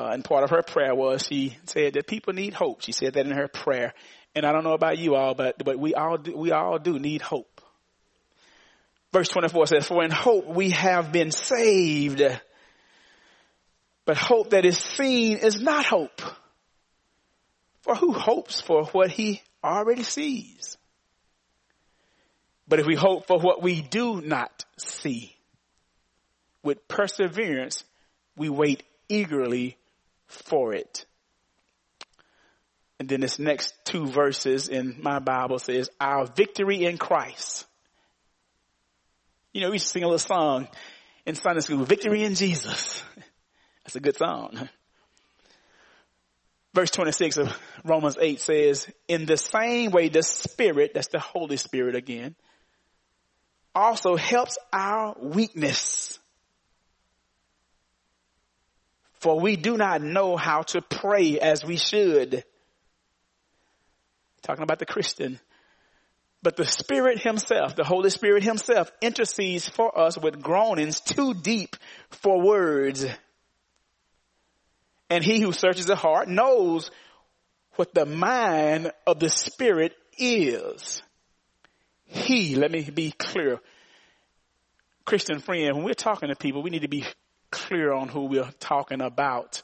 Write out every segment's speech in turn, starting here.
And part of her prayer was she said that people need hope. She said that in her prayer. And I don't know about you all, but we all do need hope. Verse 24 says, for in hope we have been saved. But hope that is seen is not hope. For who hopes for what he already sees? But if we hope for what we do not see, with perseverance, we wait eagerly for it. And then this next two verses in my Bible says, our victory in Christ. You know, we used to sing a little song in Sunday school, Victory in Jesus. That's a good song. Verse 26 of Romans 8 says, in the same way the Spirit, that's the Holy Spirit again, also helps our weakness. For we do not know how to pray as we should. Talking about the Christian. But the Spirit himself, the Holy Spirit himself, intercedes for us with groanings too deep for words. And he who searches the heart knows what the mind of the Spirit is. Let me be clear. Christian friend, when we're talking to people, we need to be clear on who we're talking about.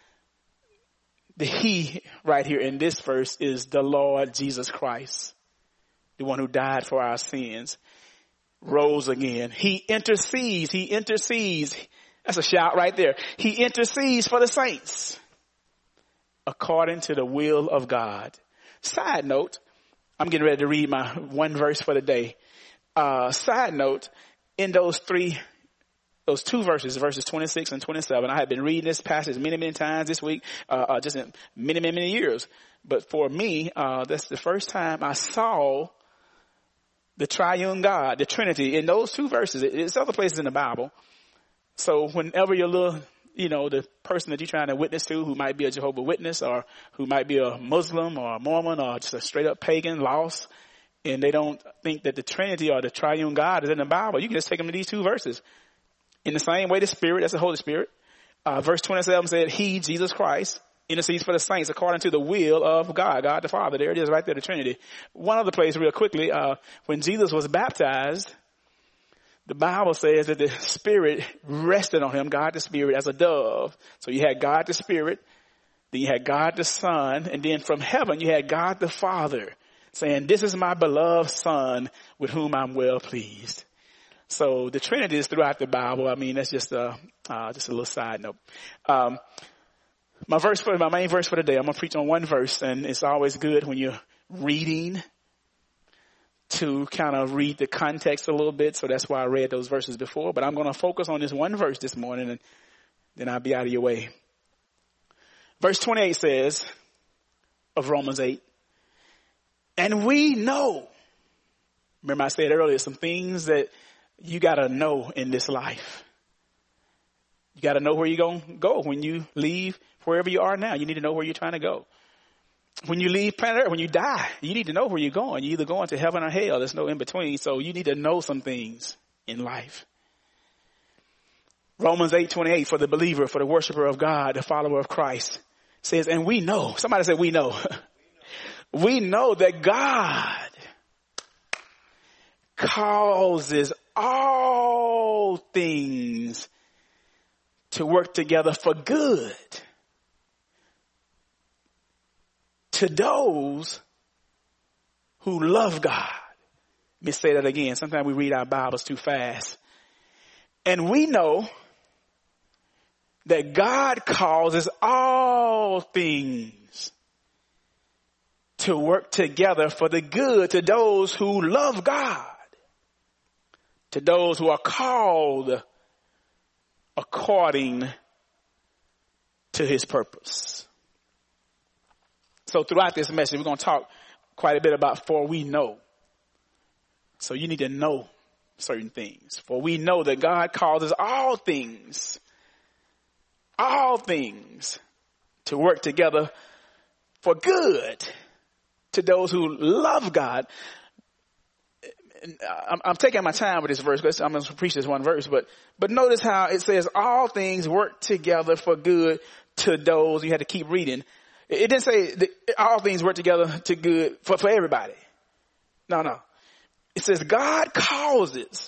The he right here in this verse is the Lord Jesus Christ, the one who died for our sins, rose again. He intercedes. That's a shout right there. He intercedes for the saints according to the will of God. Side note, I'm getting ready to read my one verse for the day. Side note, in those two verses 26 and 27, I have been reading this passage many, many times this week, just in many, many, many years. But for me, that's the first time I saw the triune God, the Trinity, in those two verses. It's other places in the Bible. So whenever you're the person that you're trying to witness to, who might be a Jehovah's Witness or who might be a Muslim or a Mormon or just a straight up pagan, lost, and they don't think that the Trinity or the triune God is in the Bible, you can just take them to these two verses. In the same way, the Spirit, that's the Holy Spirit. Verse 27 said, he, Jesus Christ, intercedes for the saints according to the will of God, God the Father. There it is right there, the Trinity. One other place real quickly, when Jesus was baptized, the Bible says that the Spirit rested on him, God the Spirit, as a dove. So you had God the Spirit, then you had God the Son, and then from heaven you had God the Father saying, this is my beloved Son with whom I'm well pleased. So the Trinity is throughout the Bible. I mean, that's just a little side note. My main verse for the day, I'm going to preach on one verse, and it's always good when you're reading to kind of read the context a little bit. So that's why I read those verses before, but I'm going to focus on this one verse this morning, and then I'll be out of your way. Verse 28 says of Romans 8, and we know, remember I said earlier, some things that you got to know in this life. You got to know where you're going to go when you leave wherever you are now. You need to know where you're trying to go. When you leave planet Earth, when you die, you need to know where you're going. You're either going to heaven or hell. There's no in between. So you need to know some things in life. Romans 8:28, for the believer, for the worshiper of God, the follower of Christ, says, and we know, somebody said we know. We know that God causes all things to work together for good to those who love God. Let me say that again. Sometimes we read our Bibles too fast. And we know that God causes all things to work together for the good to those who love God, to those who are called according to his purpose. So throughout this message, we're going to talk quite a bit about for we know. So you need to know certain things. For we know that God causes all things to work together for good to those who love God. I'm taking my time with this verse because I'm going to preach this one verse, but notice how it says all things work together for good to those. You had to keep reading. It didn't say that all things work together to good for everybody. No. It says God causes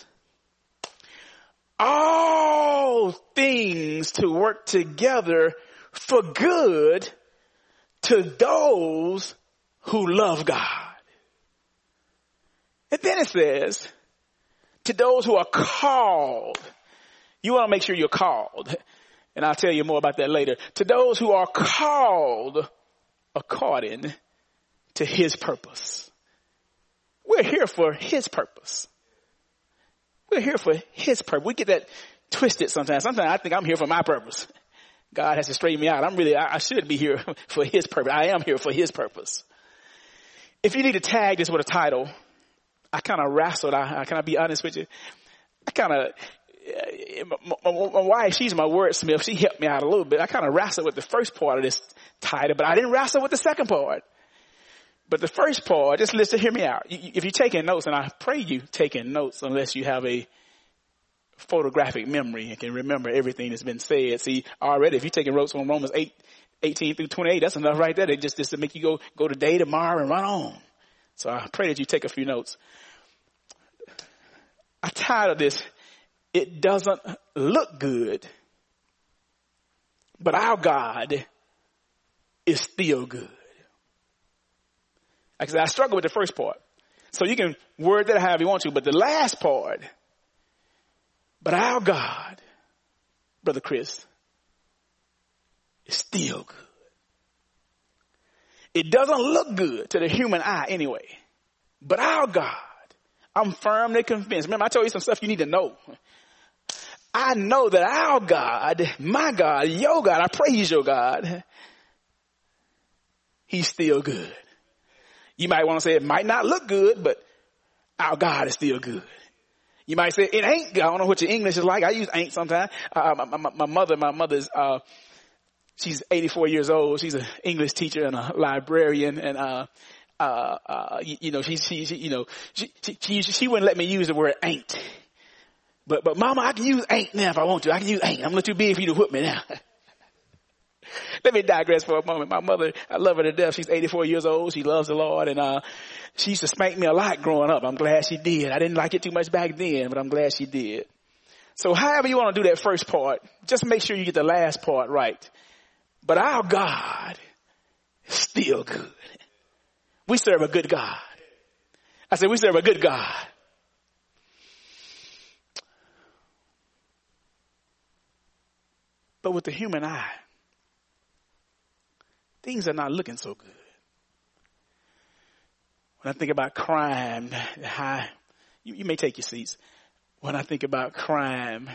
all things to work together for good to those who love God. And then it says, to those who are called. You want to make sure you're called. And I'll tell you more about that later. To those who are called according to his purpose. We're here for his purpose. We're here for his purpose. We get that twisted sometimes. Sometimes I think I'm here for my purpose. God has to straighten me out. I should be here for his purpose. I am here for his purpose. If you need to tag this with a title, I kind of wrestled. Can I be honest with you? My wife, she's my wordsmith. She helped me out a little bit. I kind of wrestled with the first part of this title, but I didn't wrestle with the second part. But the first part, just listen, hear me out. If you're taking notes, and I pray you taking notes unless you have a photographic memory and can remember everything that's been said. See, already, if you're taking notes on Romans 8:18 through 28, that's enough right there. Just to make you go today, tomorrow, and run on. So I pray that you take a few notes. I titled this, It Doesn't Look Good, but Our God is Still Good. Like I said, I struggle with the first part. So you can word that however you want to, but the last part, but our God, Brother Chris, is still good. It doesn't look good to the human eye anyway, but our God, I'm firmly convinced. Remember, I told you some stuff you need to know. I know that our God, my God, your God, I pray he's your God, he's still good. You might want to say it might not look good, but our God is still good. You might say it ain't good. I don't know what your English is like. I use ain't sometimes. My mother's, she's 84 years old. She's an English teacher and a librarian. And, she wouldn't let me use the word ain't. But mama, I can use ain't now if I want to. I can use ain't. I'm a little too big for you to whip me now. Let me digress for a moment. My mother, I love her to death. She's 84 years old. She loves the Lord. And she used to spank me a lot growing up. I'm glad she did. I didn't like it too much back then, but I'm glad she did. So however you want to do that first part, just make sure you get the last part right. But our God is still good. We serve a good God. I said we serve a good God. But with the human eye, things are not looking so good. When I think about crime, you may take your seats. When I think about crime,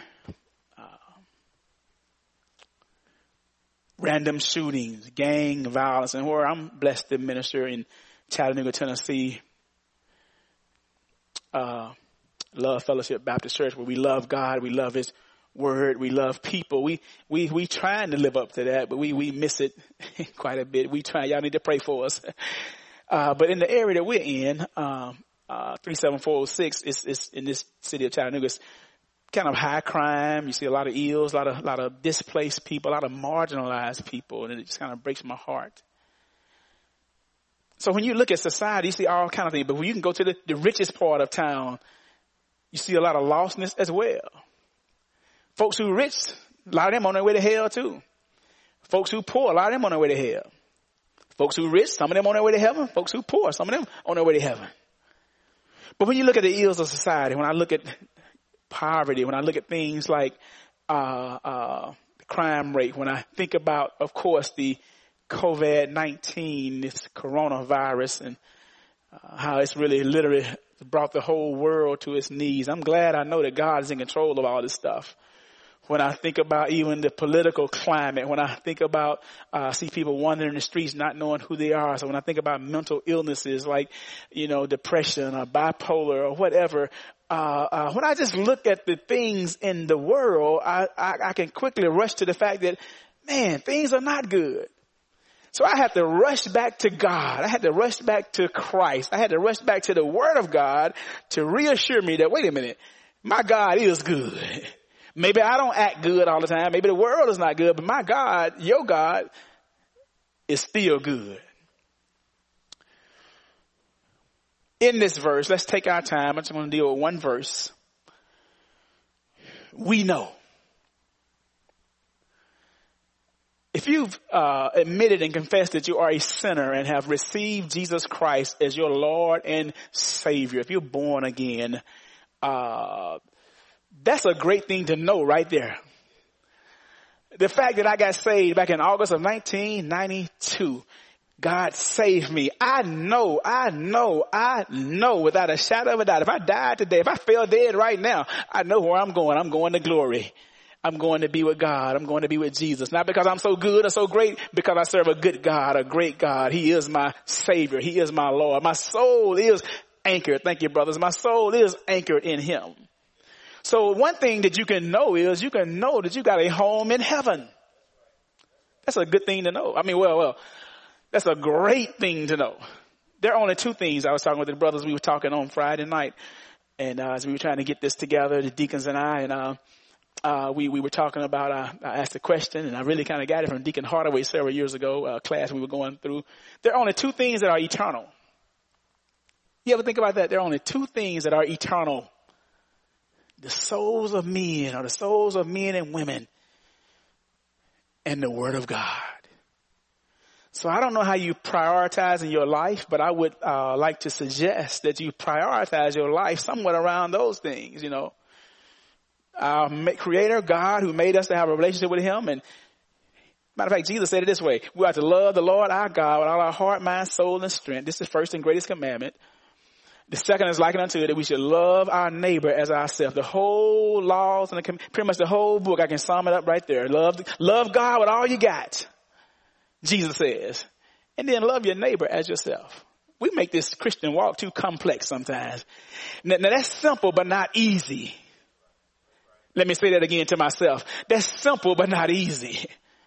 random shootings, gang violence, and where I'm blessed to minister in Chattanooga, Tennessee, Love Fellowship Baptist Church, where we love God, we love his word, we love people. We trying to live up to that, but we miss it quite a bit. We try. Y'all need to pray for us. But in the area that we're in, 37406 is in this city of Chattanooga. It's kind of high crime. You see a lot of ills, a lot of displaced people, a lot of marginalized people, and it just kind of breaks my heart. So when you look at society, you see all kind of things. But when you can go to the richest part of town, you see a lot of lostness as well. Folks who rich, a lot of them on their way to hell too. Folks who poor, a lot of them on their way to hell. Folks who rich, some of them on their way to heaven. Folks who poor, some of them on their way to heaven. But when you look at the ills of society, when I look at poverty, when I look at things like the crime rate, when I think about, of course, the COVID-19, this coronavirus, and how it's really literally brought the whole world to its knees. I'm glad I know that God is in control of all this stuff. When I think about even the political climate, when I think about, see people wandering the streets not knowing who they are. So when I think about mental illnesses like, depression or bipolar or whatever, when I just look at the things in the world, I can quickly rush to the fact that, man, things are not good. So I had to rush back to God. I had to rush back to Christ. I had to rush back to the Word of God to reassure me that, wait a minute, my God is good. Maybe I don't act good all the time. Maybe the world is not good, but my God, your God, is still good. In this verse, let's take our time. I'm just going to deal with one verse. We know. If you've admitted and confessed that you are a sinner and have received Jesus Christ as your Lord and Savior, if you're born again, that's a great thing to know right there. The fact that I got saved back in August of 1992, God saved me. I know without a shadow of a doubt. If I died today, if I fell dead right now, I know where I'm going. I'm going to glory. I'm going to be with God. I'm going to be with Jesus. Not because I'm so good or so great, because I serve a good God, a great God. He is my Savior. He is my Lord. My soul is anchored. Thank you, brothers. My soul is anchored in Him. So one thing that you can know is you can know that you got a home in heaven. That's a good thing to know. I mean, well, that's a great thing to know. There are only two things. I was talking with the brothers. We were talking on Friday night, and as we were trying to get this together, the deacons and I, and we were talking about. I asked a question, and I really kind of got it from Deacon Hardaway several years ago. Class we were going through. There are only two things that are eternal. You ever think about that? There are only two things that are eternal: the souls of men, or the souls of men and women, and the Word of God. So I don't know how you prioritize in your life, but I would like to suggest that you prioritize your life somewhat around those things, you know. Our Creator, God, who made us to have a relationship with Him. And matter of fact, Jesus said it this way: we are to love the Lord our God with all our heart, mind, soul, and strength. This is the first and greatest commandment. The second is likened unto it, that we should love our neighbor as ourselves. The whole laws and pretty much the whole book, I can sum it up right there. Love God with all you got, Jesus says. And then love your neighbor as yourself. We make this Christian walk too complex sometimes. Now that's simple but not easy. Let me say that again to myself. That's simple but not easy.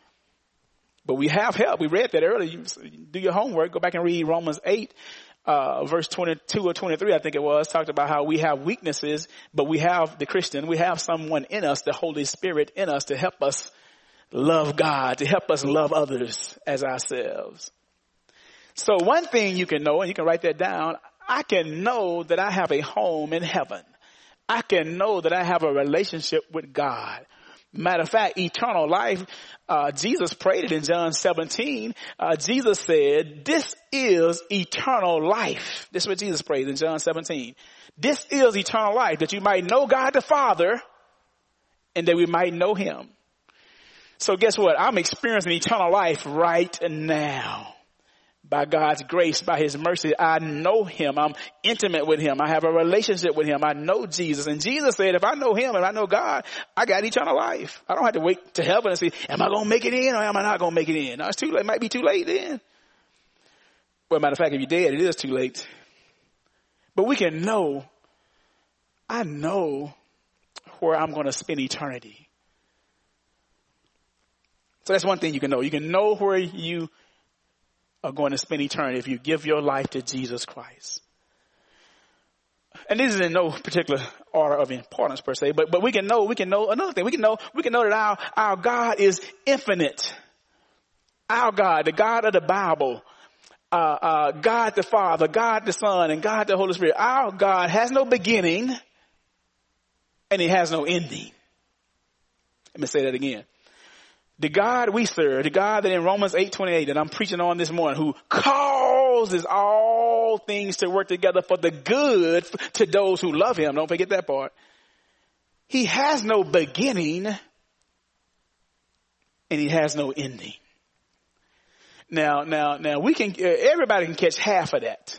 But we have help. We read that earlier. You do your homework. Go back and read Romans 8. Verse 22 or 23, I think it was, talked about how we have weaknesses, but we have the Christian, we have someone in us, the Holy Spirit in us, to help us love God, to help us love others as ourselves. So one thing you can know, and you can write that down, I can know that I have a home in heaven. I can know that I have a relationship with God. Matter of fact, eternal life, Jesus prayed it in John 17. Jesus said, this is eternal life. This is what Jesus prayed in John 17. This is eternal life, that you might know God the Father and that we might know Him. So guess what? I'm experiencing eternal life right now. By God's grace, by His mercy, I know Him. I'm intimate with Him. I have a relationship with Him. I know Jesus. And Jesus said, if I know Him and I know God, I got eternal life. I don't have to wait to heaven and say, am I going to make it in or am I not going to make it in? No, it's too late. It might be too late then. Well, matter of fact, if you're dead, it is too late. But we can know, I know where I'm going to spend eternity. So that's one thing you can know. You can know where you are going to spend eternity if you give your life to Jesus Christ. And this is in no particular order of importance per se, but we can know another thing. We can know that our God is infinite. Our God, the God of the Bible, God the Father, God the Son, and God the Holy Spirit. Our God has no beginning and He has no ending. Let me say that again. The God we serve, the God that in Romans 8:28 that I'm preaching on this morning, who causes all things to work together for the good to those who love Him. Don't forget that part. He has no beginning and He has no ending. Now everybody can catch half of that.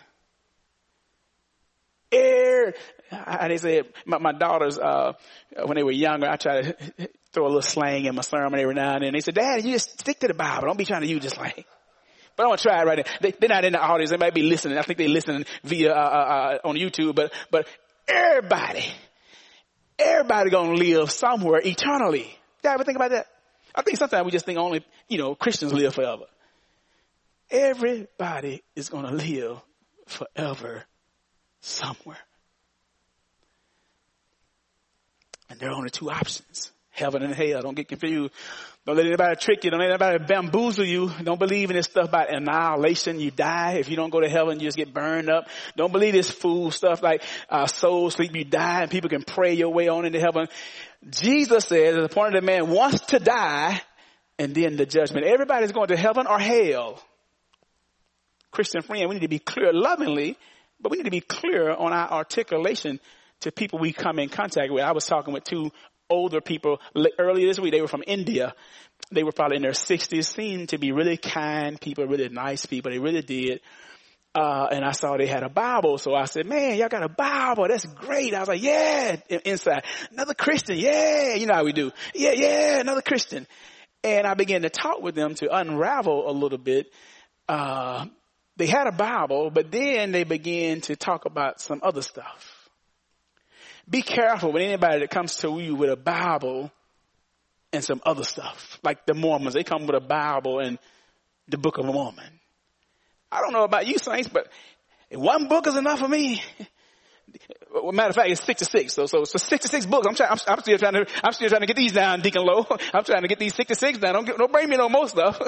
They said, my daughters, when they were younger, I try to throw a little slang in my sermon every now and then. They said, Dad, you just stick to the Bible. Don't be trying to use this slang. But I'm going to try it right now. They're not in the audience. They might be listening. I think they're listening via, on YouTube. But everybody going to live somewhere eternally. You ever think about that? I think sometimes we just think only, Christians live forever. Everybody is going to live forever somewhere. And there are only two options. Heaven and hell. Don't get confused. Don't let anybody trick you. Don't let anybody bamboozle you. Don't believe in this stuff about annihilation. You die. If you don't go to heaven, you just get burned up. Don't believe this fool stuff like soul sleep. You die and people can pray your way on into heaven. Jesus says, the appointed man wants to die and then the judgment. Everybody's going to heaven or hell. Christian friend, we need to be clear lovingly, but we need to be clear on our articulation to people we come in contact with. I was talking with two older people earlier this week. They were from India. They were probably in their 60s, seemed to be really kind people, really nice people. They really did. And I saw they had a Bible. So I said, man, y'all got a Bible. That's great. I was like, yeah, inside. Another Christian. Yeah. You know how we do. Yeah, another Christian. And I began to talk with them to unravel a little bit. They had a Bible, but then they began to talk about some other stuff. Be careful with anybody that comes to you with a Bible and some other stuff. Like the Mormons, they come with a Bible and the Book of Mormon. I don't know about you saints, but one book is enough for me. Well, matter of fact, it's 66. So 66 books. I'm still trying to get these down, Deacon Lowe. I'm trying to get these 66 down. Don't bring me no more stuff.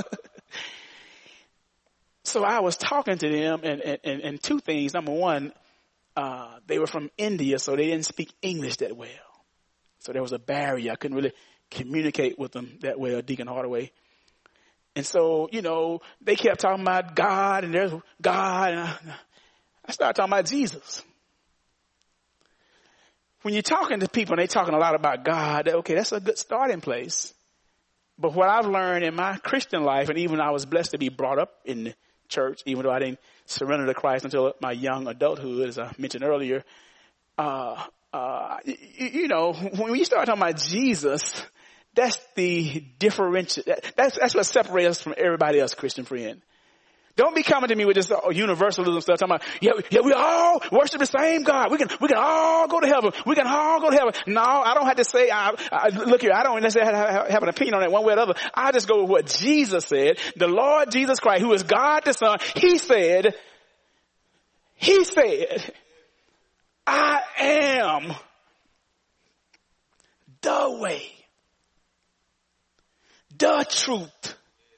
So I was talking to them and two things. Number one, they were from India, so they didn't speak English that well. So there was a barrier. I couldn't really communicate with them that well, Deacon Hardaway. And so, they kept talking about God and there's God. And I started talking about Jesus. When you're talking to people and they're talking a lot about God, okay, that's a good starting place. But what I've learned in my Christian life, and even I was blessed to be brought up in the church, even though I didn't surrender to Christ until my young adulthood, as I mentioned earlier. When you start talking about Jesus, that's the differential. That's what separates us from everybody else, Christian friend. Don't be coming to me with this universalism stuff, talking about, yeah, we all worship the same God. We can all go to heaven. We can all go to heaven. No, I don't have to say, look here, I don't necessarily have an opinion on that one way or the other. I just go with what Jesus said. The Lord Jesus Christ, who is God the Son, He said, I am the way, the truth,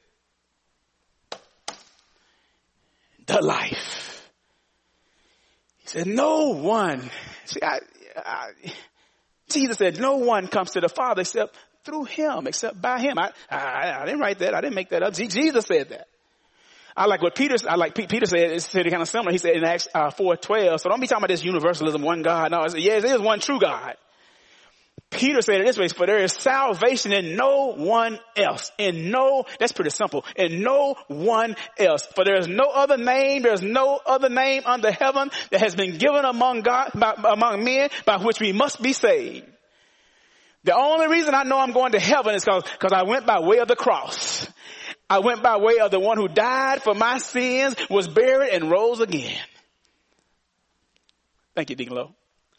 the life. He said, no one, Jesus said, no one comes to the Father except through Him, except by Him. I didn't write that. I didn't make that up. Jesus said that. Peter said, it's kind of similar. He said in Acts 4:12, so don't be talking about this universalism, one God. No, yes, it is one true God. Peter said it this way, for there is salvation in no one else. That's pretty simple. In no one else. For there's no other name under heaven that has been given among men by which we must be saved. The only reason I know I'm going to heaven is because I went by way of the cross. I went by way of the one who died for my sins, was buried, and rose again. Thank you, Deacon Lowe.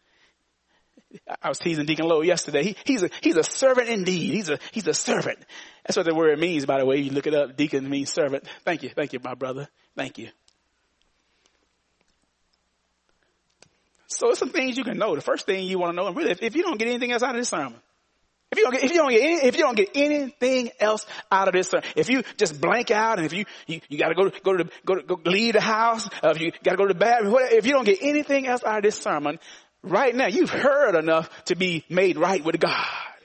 I was teasing Deacon Lowe yesterday. He's a servant indeed. He's a servant. That's what the word means, by the way. You look it up. Deacon means servant. Thank you, my brother. Thank you. So it's some things you can know. The first thing you want to know, and really, if you don't get anything else out of this sermon, if you don't get anything else out of this sermon, if you just blank out, and if you got to go leave the house, if you got to go to the bathroom, whatever, if you don't get anything else out of this sermon, right now you've heard enough to be made right with God,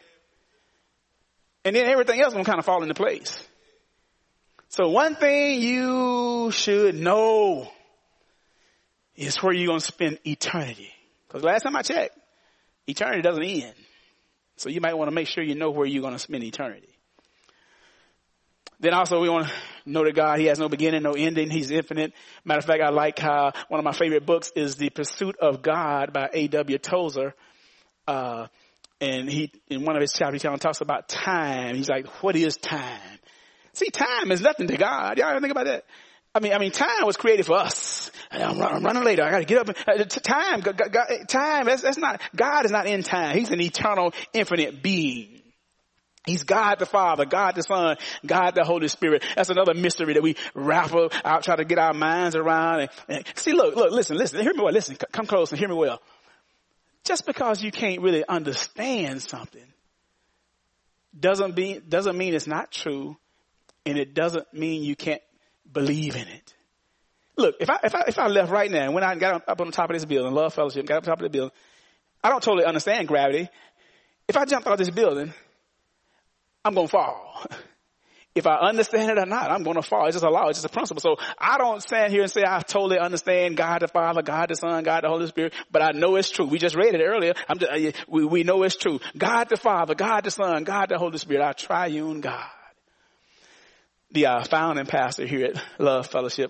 and then everything else will kind of fall into place. So one thing you should know is where you're going to spend eternity. Because last time I checked, eternity doesn't end. So you might want to make sure you know where you're going to spend eternity. Then also we want to know that God, He has no beginning, no ending. He's infinite. Matter of fact, I like how one of my favorite books is The Pursuit of God by A.W. Tozer. And he, in one of his chapters, he talks about time. He's like, what is time? See, time is nothing to God. Y'all ever think about that? I mean, time was created for us. I'm running later. I got to get up. Time, that's not, God is not in time. He's an eternal, infinite being. He's God the Father, God the Son, God the Holy Spirit. That's another mystery that we raffle out, try to get our minds around. And see, look, listen, hear me well. Listen, come close and hear me well. Just because you can't really understand something doesn't mean it's not true, and it doesn't mean you can't believe in it. Look, if I left right now and when I got up on the top of this building, Love Fellowship, got up on top of the building, I don't totally understand gravity. If I jumped out of this building, I'm going to fall. If I understand it or not, I'm going to fall. It's just a law. It's just a principle. So I don't stand here and say I totally understand God the Father, God the Son, God the Holy Spirit, but I know it's true. We just read it earlier. We know it's true. God the Father, God the Son, God the Holy Spirit, our triune God. The founding pastor here at Love Fellowship,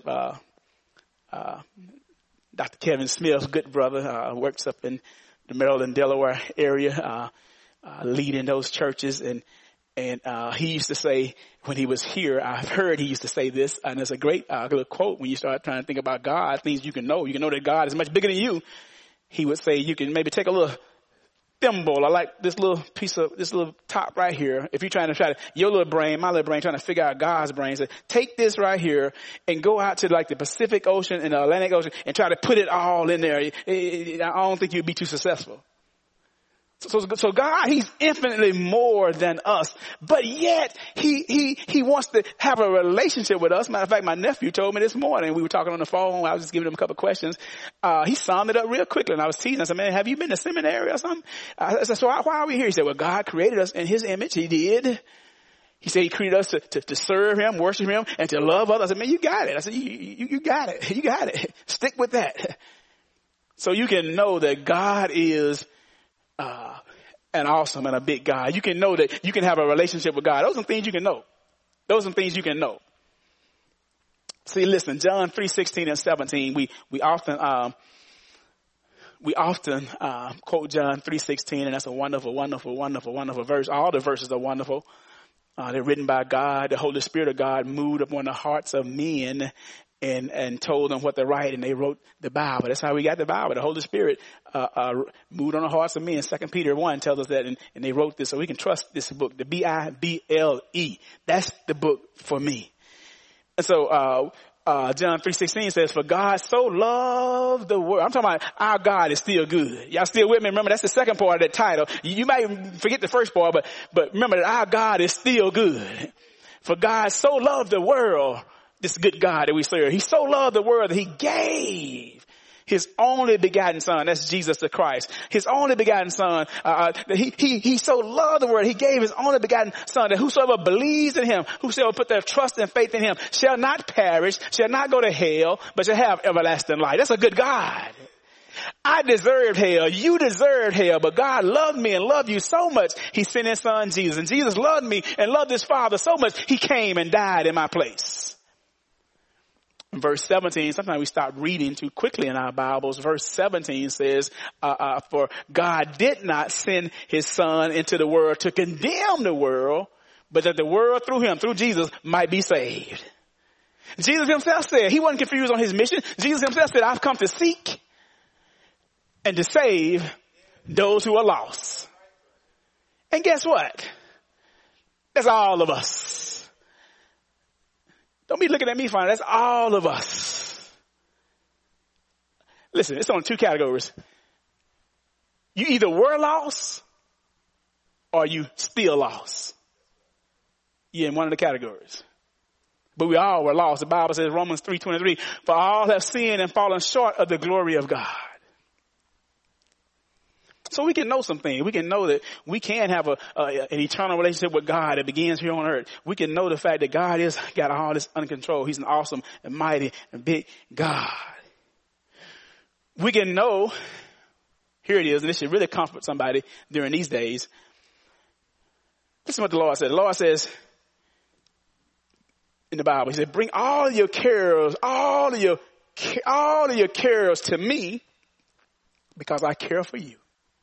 Dr. Kevin Smith, good brother, works up in the Maryland, Delaware area, leading those churches. And he used to say when he was here, I've heard he used to say this, and it's a great little quote when you start trying to think about God, things you can know. You can know that God is much bigger than you. He would say you can maybe take a little thimble, or like this little top right here. If you're trying to your little brain, my little brain, trying to figure out God's brain, say, take this right here and go out to like the Pacific Ocean and the Atlantic Ocean and try to put it all in there. I don't think you'd be too successful. So God, he's infinitely more than us, but yet he wants to have a relationship with us. Matter of fact, my nephew told me this morning, we were talking on the phone. I was just giving him a couple of questions. He summed it up real quickly, and I was teasing. I said, man, have you been to seminary or something? I said, so why are we here? He said, well, God created us in his image. He did. He said he created us to serve him, worship him, and to love others. I said, man, you got it. I said, you got it. You got it. Stick with that. So you can know that God is an awesome and a big God. You can know that you can have a relationship with God. Those are things you can know. Those are things you can know. See, listen, John 3:16 and 17, we often quote John 3:16, and that's a wonderful, wonderful, wonderful, wonderful verse. All the verses are wonderful. They're written by God. The Holy Spirit of God moved upon the hearts of men and told them what to write, and they wrote the Bible. That's how we got the Bible. The Holy Spirit moved on the hearts of men. 2 Peter 1 tells us that, and they wrote this, so we can trust this book, the Bible. That's the book for me. And so John 3:16 says, for God so loved the world. I'm talking about our God is still good. Y'all still with me? Remember, that's the second part of that title. You might forget the first part, but remember that our God is still good. For God so loved the world, this good God that we serve. He so loved the world that he gave his only begotten son. That's Jesus the Christ. His only begotten son. He so loved the world. He gave his only begotten son, that whosoever believes in him, whosoever put their trust and faith in him, shall not perish, shall not go to hell, but shall have everlasting life. That's a good God. I deserved hell. You deserved hell, but God loved me and loved you so much, he sent his son Jesus. And Jesus loved me and loved his Father so much, he came and died in my place. Verse 17, sometimes we stop reading too quickly in our Bibles. Verse 17 says, for God did not send his son into the world to condemn the world, but that the world through him, through Jesus, might be saved. Jesus himself said, he wasn't confused on his mission. Jesus himself said, I've come to seek and to save those who are lost. And guess what? That's all of us. Don't be looking at me funny. That's all of us. Listen, it's on two categories. You either were lost or you still lost. You're in one of the categories. But we all were lost. The Bible says, Romans 3:23, for all have sinned and fallen short of the glory of God. So we can know something. We can know that we can have an eternal relationship with God that begins here on earth. We can know the fact that God is got all this under control. He's an awesome and mighty and big God. We can know, here it is, and this should really comfort somebody during these days. Listen to what the Lord said. The Lord says in the Bible, he said, bring all of your cares, all of your cares to me, because I care for you.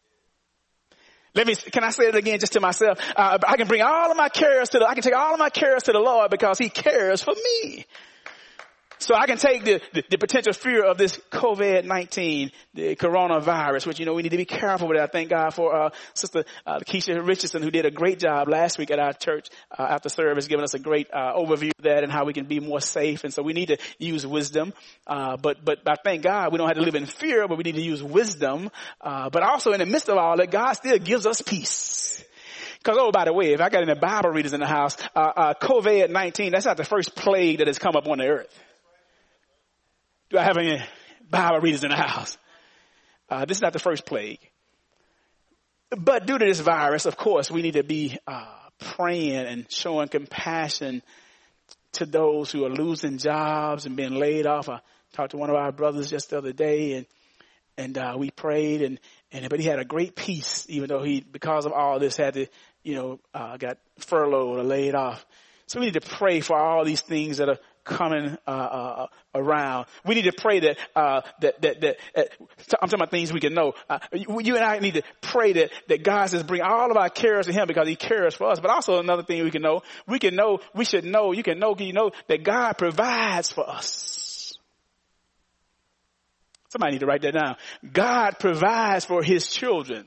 Can I say it again just to myself? I can bring all of my cares I can take all of my cares to the Lord because he cares for me. So I can take the potential fear of this COVID-19, the coronavirus, which, we need to be careful with it. I thank God for Sister Keisha Richardson, who did a great job last week at our church after service, giving us a great overview of that and how we can be more safe. And so we need to use wisdom. But I thank God we don't have to live in fear, but we need to use wisdom. But also in the midst of all that, God still gives us peace. Because, oh, by the way, if I got any Bible readers in the house, COVID-19, that's not the first plague that has come up on the earth. Do I have any Bible readers in the house? This is not the first plague. But due to this virus, of course, we need to be praying and showing compassion to those who are losing jobs and being laid off. I talked to one of our brothers just the other day, and we prayed, but he had a great peace, even though he, because of all this, had to, got furloughed or laid off. So we need to pray for all these things that are coming around. We need to pray that I'm talking about things we can know. You and I need to pray that God says bring all of our cares to him because he cares for us. But also another thing we should know that God provides for us. Somebody need to write that down. God provides for his children.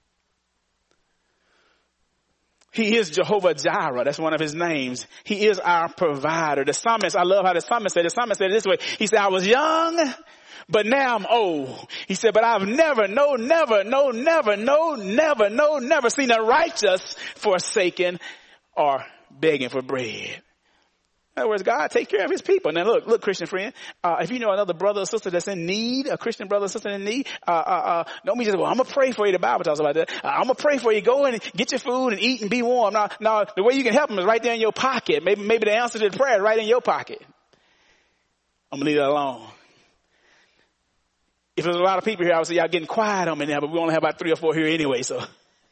He is Jehovah Jireh. That's one of his names. He is our provider. The psalmist, I love how the psalmist said it this way. He said, I was young, but now I'm old. He said, but I've never seen a righteous forsaken or begging for bread. In other words, God takes care of his people. Now look, Christian friend, if you know another brother or sister that's in need, a Christian brother or sister in need, don't be just, well, I'm going to pray for you. The Bible talks about that. I'm going to pray for you. Go in and get your food and eat and be warm. Now, the way you can help them is right there in your pocket. Maybe the answer to the prayer is right in your pocket. I'm going to leave that alone. If there's a lot of people here, I would say y'all getting quiet on me now, but we only have about 3 or 4 here anyway, so.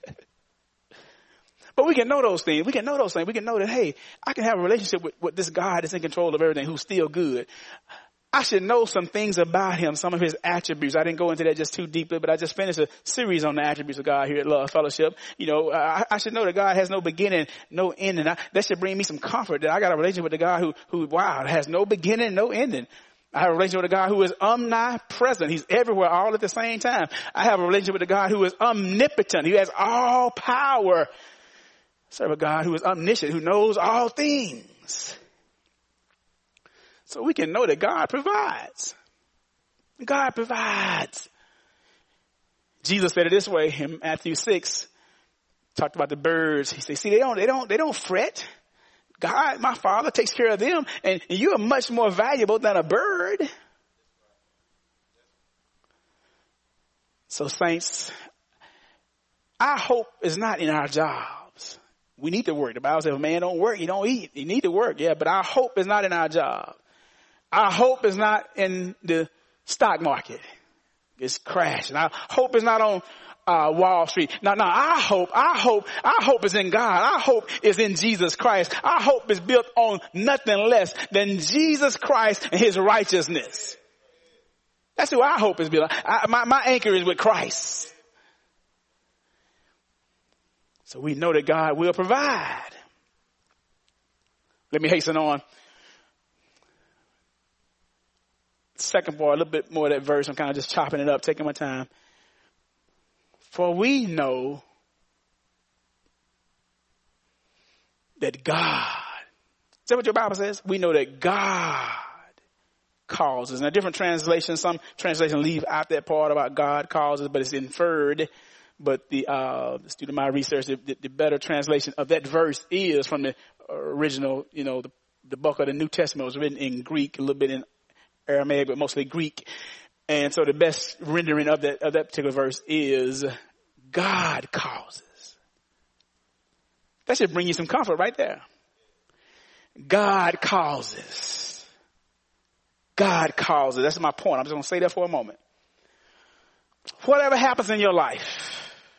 But we can know those things. We can know that, hey, I can have a relationship with this God that's in control of everything, who's still good. I should know some things about him, some of his attributes. I didn't go into that just too deeply, but I just finished a series on the attributes of God here at Love Fellowship. I should know that God has no beginning, no ending. That should bring me some comfort that I got a relationship with the God who has no beginning, no ending. I have a relationship with a God who is omnipresent. He's everywhere all at the same time. I have a relationship with a God who is omnipotent. He has all power. Serve a God who is omniscient, who knows all things. So we can know that God provides. God provides. Jesus said it this way in Matthew 6, talked about the birds. He said, see, they don't fret. God, my Father, takes care of them, and you are much more valuable than a bird. So saints, our hope is not in our jobs. We need to work. The Bible says, if a man don't work, he don't eat. You need to work, yeah, but our hope is not in our job. Our hope is not in the stock market. It's crashing. Our hope is not on Wall Street. No, our hope is in God. Our hope is in Jesus Christ. Our hope is built on nothing less than Jesus Christ and his righteousness. That's who our hope is built on. My anchor is with Christ. So we know that God will provide. Let me hasten on. Second part, a little bit more of that verse. I'm kind of just chopping it up, taking my time. For we know that God, is that what your Bible says? We know that God causes. In a different translation, some translations leave out that part about God causes, but it's inferred. But the student of my research, the better translation of that verse is from the original, the bulk of the New Testament was written in Greek, a little bit in Aramaic, but mostly Greek. And so the best rendering of that particular verse is God causes. That should bring you some comfort right there. God causes. God causes. That's my point. I'm just going to say that for a moment. Whatever happens in your life,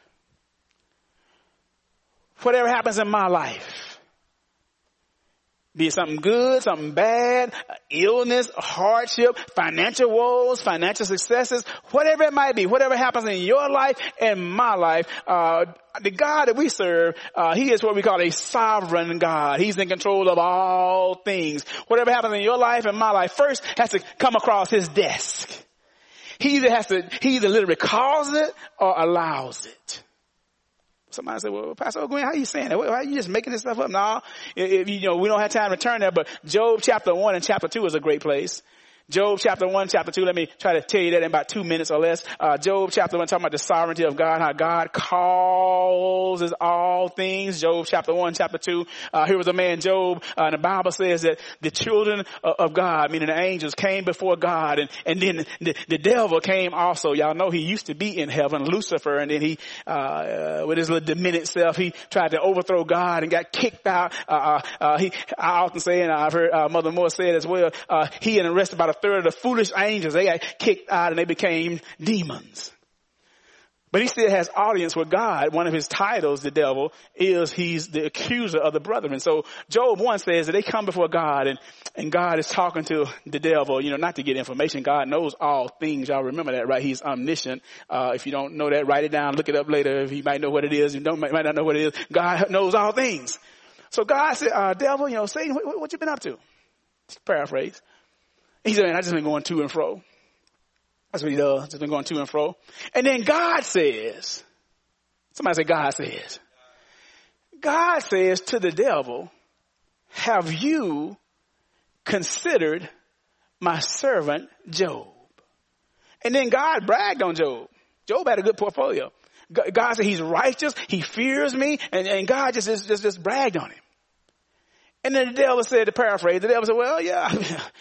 whatever happens in my life, be it something good, something bad, illness, hardship, financial woes, financial successes, whatever it might be, whatever happens in your life and my life, the God that we serve, he is what we call a sovereign God. He's in control of all things. Whatever happens in your life and my life first has to come across his desk. He either literally causes it or allows it. Somebody said, well, Pastor O'Gwen, how are you saying that? Why are you just making this stuff up? No, we don't have time to turn there, but Job chapter 1 and chapter 2 is a great place. Job chapter 1, chapter 2, let me try to tell you that in about 2 minutes or less. Job chapter 1, talking about the sovereignty of God, how God causes all things. Job chapter 1, chapter 2, here was a man, Job, and the Bible says that the children of God, meaning the angels, came before God, and then the devil came also. Y'all know he used to be in heaven, Lucifer, and then he, with his little diminished self, he tried to overthrow God and got kicked out. I often say, and I've heard Mother Moore say it as well, he and the rest about a third of the foolish angels, they got kicked out and they became demons. But he still has audience with God. One of his titles, the devil, is he's the accuser of the brethren. So Job 1 says that they come before God and God is talking to the devil, not to get information. God knows all things. Y'all remember that, right? He's omniscient. If you don't know that, write it down, look it up later. If you might know what it is, might not know what it is. God knows all things. So God said, devil, Satan, what you been up to? Just paraphrase. He said, man, I just been going to and fro. That's what he does. Just been going to and fro. And then God says, somebody say God says. God says to the devil, have you considered my servant Job? And then God bragged on Job. Job had a good portfolio. God said he's righteous. He fears me. And God just bragged on him. And then the devil said, to paraphrase, the devil said, well, yeah,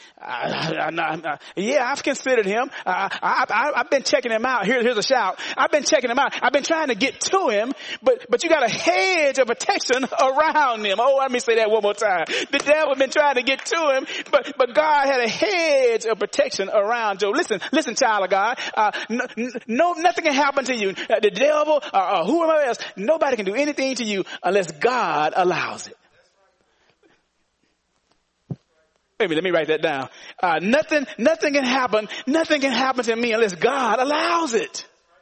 I've considered him. I've been checking him out. Here's a shout. I've been checking him out. I've been trying to get to him, but you got a hedge of protection around him. Oh, let me say that one more time. The devil been trying to get to him, but God had a hedge of protection around Job. Listen, child of God. Nothing can happen to you. The devil or whoever else, nobody can do anything to you unless God allows it. Wait a minute, let me write that down. Nothing can happen. Nothing can happen to me unless God allows it.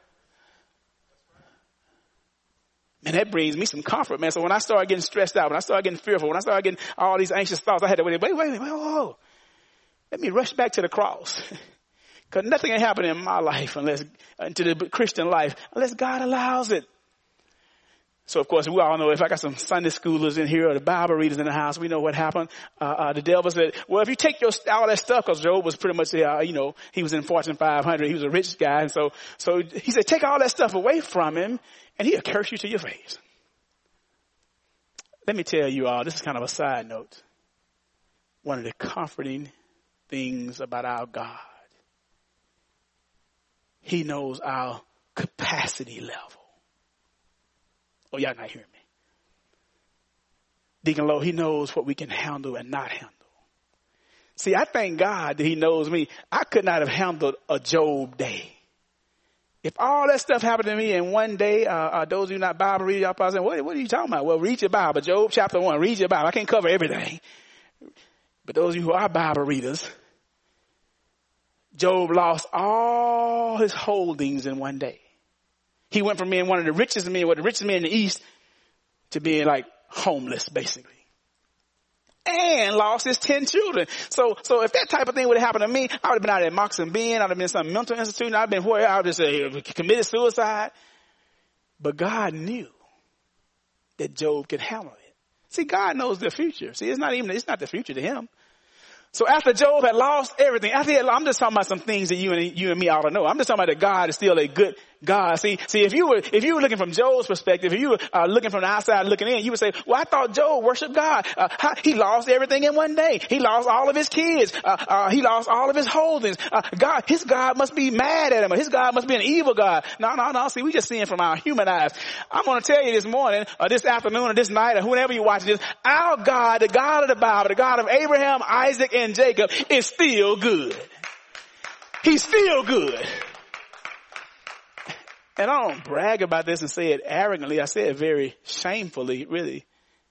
Man, that brings me some comfort, man. So when I started getting stressed out, when I started getting fearful, when I started getting all these anxious thoughts, I had to wait, whoa. Let me rush back to the cross. Because nothing can happen in my life to the Christian life, unless God allows it. So, of course, we all know if I got some Sunday schoolers in here or the Bible readers in the house, we know what happened. The devil said, well, if you take all that stuff, because Job was pretty much, he was in Fortune 500. He was a rich guy. And so he said, take all that stuff away from him and he'll curse you to your face. Let me tell you all, this is kind of a side note. One of the comforting things about our God, he knows our capacity level. Oh, y'all not hearing me. Deacon Lowe, he knows what we can handle and not handle. See, I thank God that he knows me. I could not have handled a Job day. If all that stuff happened to me in one day, those of you not Bible readers, y'all probably saying, what are you talking about? Well, read your Bible. Job chapter 1, read your Bible. I can't cover everything. But those of you who are Bible readers, Job lost all his holdings in one day. He went from being one of the richest men in the East to being like homeless, basically. And lost his 10 children. So if that type of thing would have happened to me, I would have been out at Moxon Bend. I would have been in some mental institution. I'd been where I would have just committed suicide. But God knew that Job could handle it. See, God knows the future. See, it's not the future to him. So after Job had lost everything, I'm just talking about some things that you and me ought to know. I'm just talking about that God is still a good God. See, if you were looking from Job's perspective, if you were looking from the outside looking in, you would say, well, I thought Job worshiped God. He lost everything in one day. He lost all of his kids. He lost all of his holdings. His God must be mad at him. His God must be an evil God. No. See, we just seeing from our human eyes. I'm going to tell you this morning or this afternoon or this night or whenever you're watching this, our God, the God of the Bible, the God of Abraham, Isaac, and Jacob is still good. He's still good. And I don't brag about this and say it arrogantly. I say it very shamefully, really.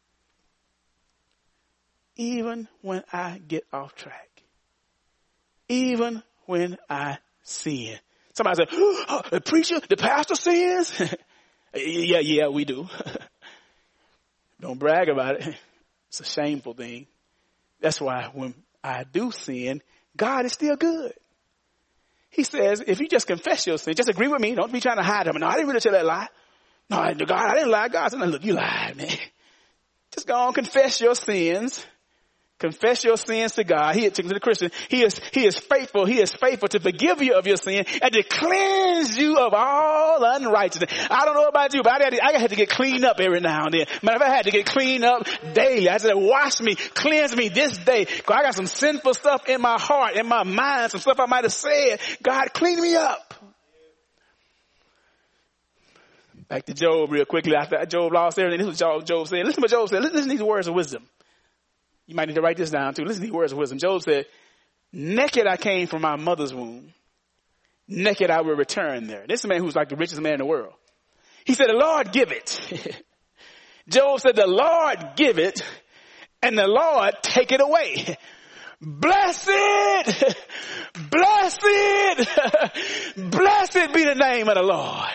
Even when I get off track. Even when I sin. Somebody said, oh, the preacher, the pastor sins? Yeah, we do. Don't brag about it. It's a shameful thing. That's why when I do sin, God is still good. He says, if you just confess your sin, just agree with me. Don't be trying to hide them. No, I didn't really tell that lie. No, I didn't lie. God said, no, look, you lied, man. Just go on, confess your sins. Confess your sins to God. To the Christian, He is faithful. He is faithful to forgive you of your sin and to cleanse you of all unrighteousness. I don't know about you, but I had to get cleaned up every now and then. Man, if I had to get cleaned up daily, I said, wash me, cleanse me this day. Cause I got some sinful stuff in my heart, in my mind, some stuff I might have said. God, clean me up. Back to Job real quickly. After Job lost everything, this is what Job said. Listen to what Job said. Listen to these words of wisdom. You might need to write this down too. Listen to these words of wisdom. Job said, naked I came from my mother's womb. Naked I will return there. This is a man who's like the richest man in the world. He said, the Lord give it. Job said, the Lord give it and the Lord take it away. Blessed, blessed, blessed be the name of the Lord.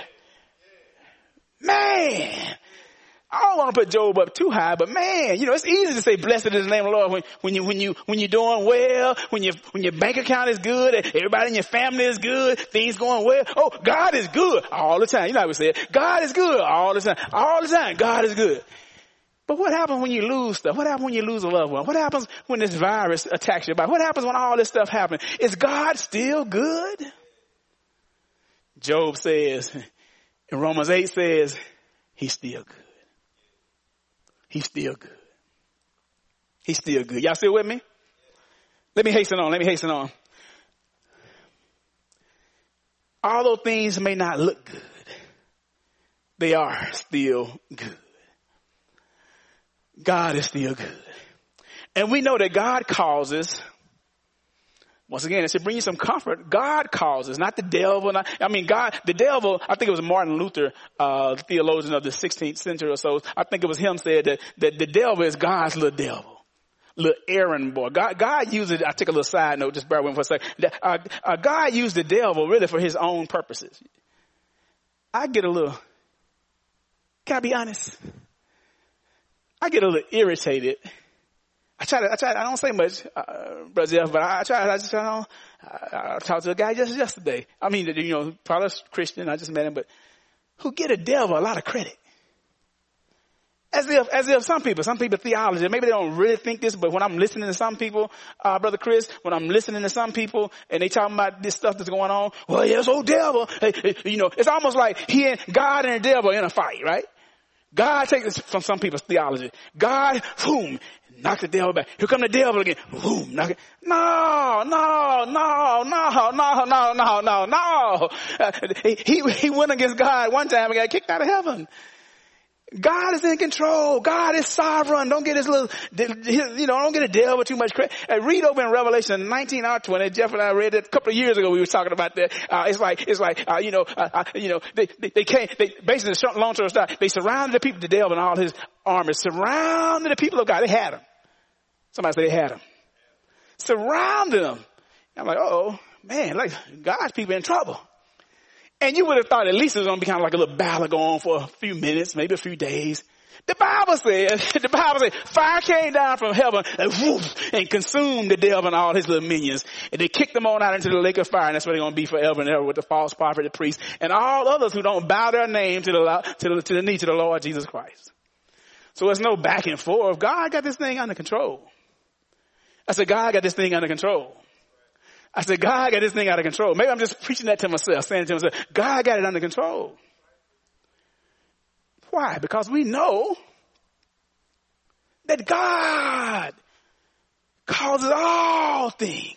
Man, I don't want to put Job up too high, but man, it's easy to say blessed is the name of the Lord when you're doing well, when your bank account is good, everybody in your family is good, things going well. Oh, God is good all the time. You know how we say it. God is good all the time. All the time, God is good. But what happens when you lose stuff? What happens when you lose a loved one? What happens when this virus attacks your body? What happens when all this stuff happens? Is God still good? Job says, and Romans 8 says, he's still good. He's still good. He's still good. Y'all still with me? Let me hasten on. Although things may not look good, they are still good. God is still good. And we know that God causes, once again, it should bring you some comfort. God causes, not the devil. The devil, I think it was Martin Luther, theologian of the 16th century or so. I think it was him said that the devil is God's little devil, little errand boy. God used it. I take a little side note, just bear with me for a second. God used the devil really for his own purposes. I get a little, can I be honest? I get a little irritated. I don't say much, Brother Jeff, but I talked to a guy just yesterday. Probably a Christian, I just met him, but who get a devil a lot of credit. As if some people theology, maybe they don't really think this, but when I'm listening to some people, Brother Chris, when I'm listening to some people and they talking about this stuff that's going on, well, yes, oh devil, it's almost like God and the devil in a fight, right? God takes this from some people's theology. God, boom, knock the devil back. Here come the devil again. Boom, knock it. No. He went against God one time and got kicked out of heaven. God is in control. God is sovereign. Don't get don't get a devil too much credit. Read over in Revelation 19:20. Jeff and I read it a couple of years ago. We were talking about that. Basically, long story short, they surrounded the people, the devil and all his armies, surrounded the people of God. They had him. Somebody say they had him. Surrounded them. I'm like, oh man, like God's people in trouble. And you would have thought at least it was going to be kind of like a little battle going on for a few minutes, maybe a few days. The Bible says, fire came down from heaven and consumed the devil and all his little minions. And they kicked them on out into the lake of fire. And that's where they're going to be forever and ever with the false prophet, the priest, and all others who don't bow their name to the knee to the Lord Jesus Christ. So there's no back and forth. God got this thing under control. I said, God got this thing under control. I said, God got this thing out of control. Maybe I'm just preaching that to myself, saying it to myself, God got it under control. Why? Because we know that God causes all things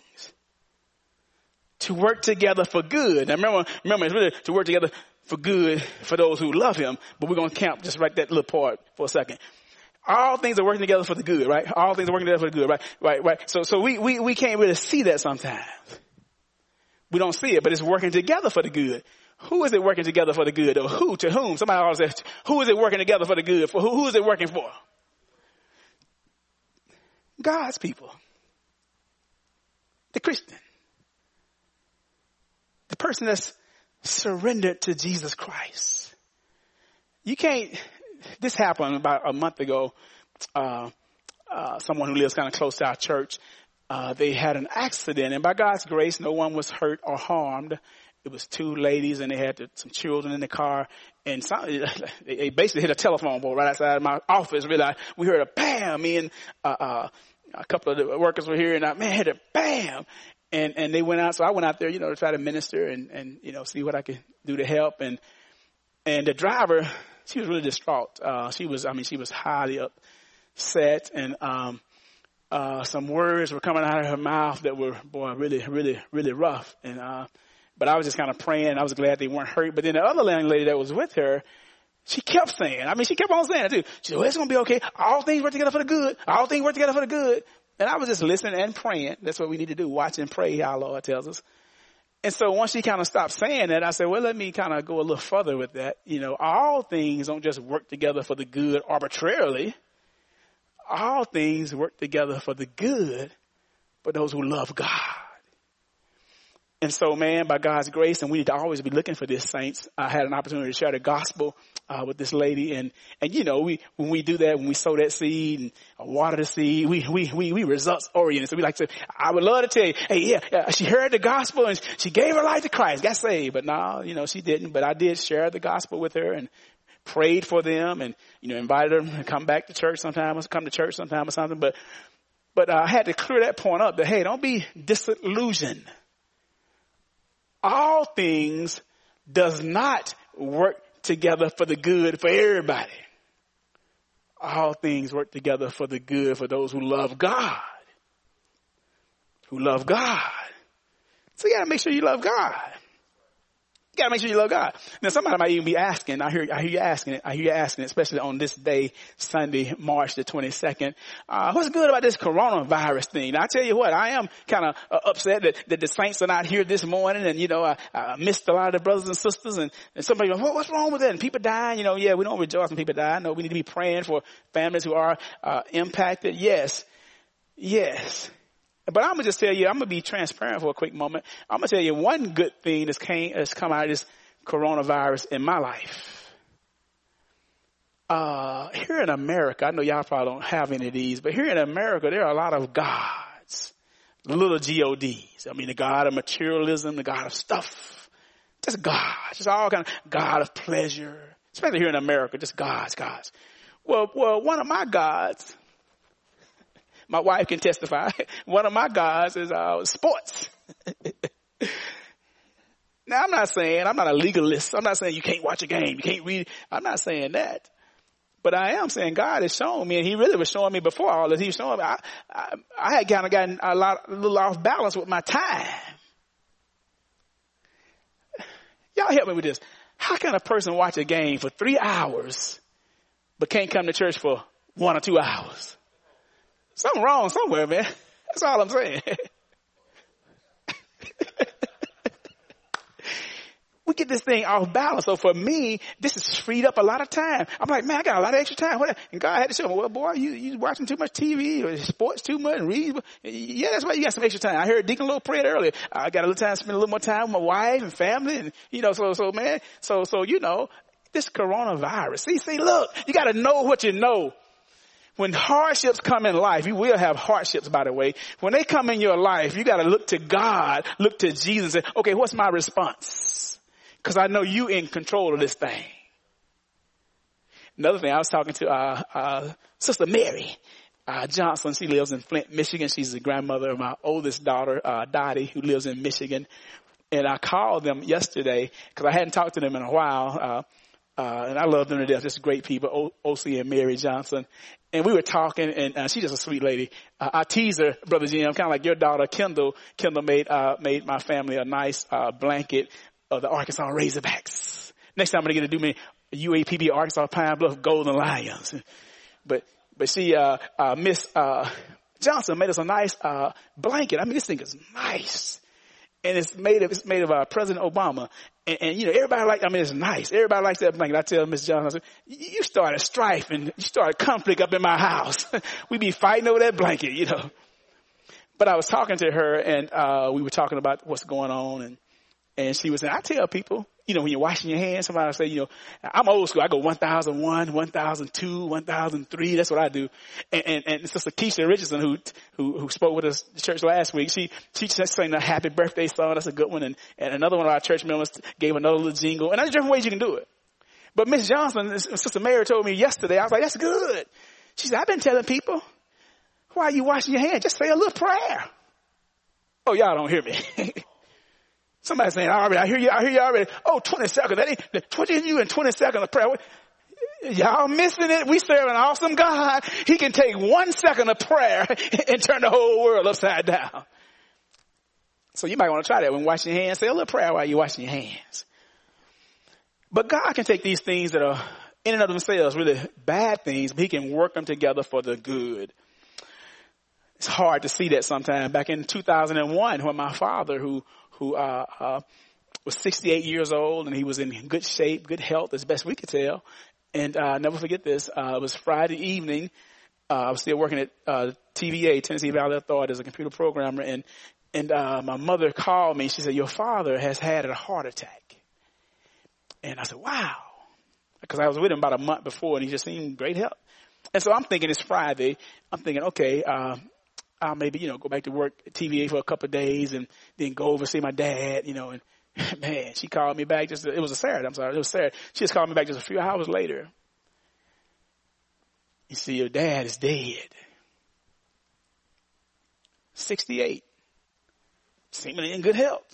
to work together for good. Now remember, it's really to work together for good for those who love him, but we're going to camp just right that little part for a second. All things are working together for the good, right? All things are working together for the good, right? So we can't really see that sometimes. We don't see it, but it's working together for the good. Who is it working together for the good? Or who? To whom? Somebody always says, who is it working together for the good? For who is it working for? God's people. The Christian. The person that's surrendered to Jesus Christ. You can't. This happened about a month ago. Someone who lives kind of close to our church, they had an accident, and by God's grace, no one was hurt or harmed. It was two ladies, and they had some children in the car, and they basically hit a telephone pole right outside my office. We heard a bam. Me and a couple of the workers were here, and I hit it, bam. And they went out. So I went out there, to try to minister and see what I could do to help. And the driver, she was really distraught. She was highly upset, and some words were coming out of her mouth that were, really, really, really rough. And, but I was just kind of praying. I was glad they weren't hurt. But then the other young lady that was with her, she kept saying, she kept on saying it too. She said, well, it's going to be okay. All things work together for the good. All things work together for the good. And I was just listening and praying. That's what we need to do. Watch and pray, our Lord tells us. And so once she kind of stopped saying that, I said, well, let me kind of go a little further with that. All things don't just work together for the good arbitrarily. All things work together for the good for those who love God. And so, man, by God's grace, and we need to always be looking for this, saints. I had an opportunity to share the gospel with this lady, and when we do that, when we sow that seed and water the seed, we results oriented. So we like to. I would love to tell you, hey, she heard the gospel and she gave her life to Christ, got saved, but no, she didn't. But I did share the gospel with her and prayed for them, and invited them to come back to church sometime, or come to church sometime or something. But I had to clear that point up. That hey, don't be disillusioned. All things does not work together for the good for everybody. All things work together for the good for those who love God. Who love God. So you gotta make sure you love God. You gotta make sure you love God. Now somebody might even be asking, I hear you asking it, especially on this day, Sunday, March the 22nd. What's good about this coronavirus thing? Now I tell you what, I am kind of upset that the saints are not here this morning, and I missed a lot of the brothers and sisters, and somebody goes, what's wrong with that? And people dying, we don't rejoice when people die. No, we need to be praying for families who are impacted. Yes. But I'm going to just tell you, I'm going to be transparent for a quick moment. I'm going to tell you one good thing that's come out of this coronavirus in my life. Here in America, I know y'all probably don't have any of these, but here in America, there are a lot of gods, little gods. The God of materialism, the God of stuff, just God, just all kind of God of pleasure, especially here in America, just gods. Well, one of my gods, my wife can testify. One of my gods is sports. Now, I'm not a legalist. I'm not saying you can't watch a game, you can't read. I'm not saying that. But I am saying God has shown me, and he really was showing me before all this. He was showing me I had kind of gotten a little off balance with my time. Y'all help me with this. How can a person watch a game for 3 hours but can't come to church for 1 or 2 hours? Something wrong somewhere, man. That's all I'm saying. We get this thing off balance. So for me, this has freed up a lot of time. I'm like, man, I got a lot of extra time. And God had to show me, well, boy, you watching too much TV or sports too much and read. Yeah, that's why you got some extra time. I heard Deacon Little prayed earlier. I got a little time to spend a little more time with my wife and family. And, this coronavirus. See, look, you got to know what you know. When hardships come in life, you will have hardships, by the way. When they come in your life, you got to look to God, look to Jesus, and say, okay, what's my response? Because I know you in control of this thing. Another thing, I was talking to Sister Mary Johnson. She lives in Flint, Michigan. She's the grandmother of my oldest daughter, Dottie, who lives in Michigan. And I called them yesterday because I hadn't talked to them in a while. And I love them to death. Just great people, O.C. and Mary Johnson. And we were talking, and she's just a sweet lady. I tease her, Brother Jim, kind of like your daughter, Kendall. Kendall made my family a nice blanket of the Arkansas Razorbacks. Next time I'm going to get to do me UAPB Arkansas Pine Bluff Golden Lions. But she, Miss Johnson made us a nice blanket. This thing is nice. And it's made of President Obama. And everybody it's nice. Everybody likes that blanket. I tell Miss Johnson, I said, you started strife and you started conflict up in my house. We be fighting over that blanket, But I was talking to her, and we were talking about what's going on, and she was saying, I tell people, when you're washing your hands, somebody will say, I'm old school. I go 1001, 1002, 1003. That's what I do. And Sister Keisha Richardson, who spoke with us at church last week, she just sang a happy birthday song. That's a good one. And another one of our church members gave another little jingle. And there's different ways you can do it. But Miss Johnson, Sister Mary told me yesterday, I was like, that's good. She said, I've been telling people Why are you washing your hands? Just say a little prayer. Oh, y'all don't hear me. Somebody saying, I hear you already. Oh, 20 seconds. That ain't 20 you in 20 seconds of prayer. Y'all missing it. We serve an awesome God. He can take 1 second of prayer and turn the whole world upside down. So you might want to try that when washing your hands. Say a little prayer while you're washing your hands. But God can take these things that are in and of themselves really bad things, but he can work them together for the good. It's hard to see that sometimes. Back in 2001, when my father, who was 68 years old, and he was in good shape, good health, as best we could tell. And I'll never forget this. It was Friday evening. I was still working at TVA, Tennessee Valley Authority, as a computer programmer. And my mother called me. She said, your father has had a heart attack. And I said, wow. Because I was with him about a month before, and he just seemed great health. And so I'm thinking it's Friday. I'm thinking, okay, I'll maybe, go back to work at TVA for a couple of days and then go over and see my dad, and man, she called me back it was a Saturday. I'm sorry. It was Saturday. She just called me back just a few hours later. You see, your dad is dead. 68. Seemingly in good health.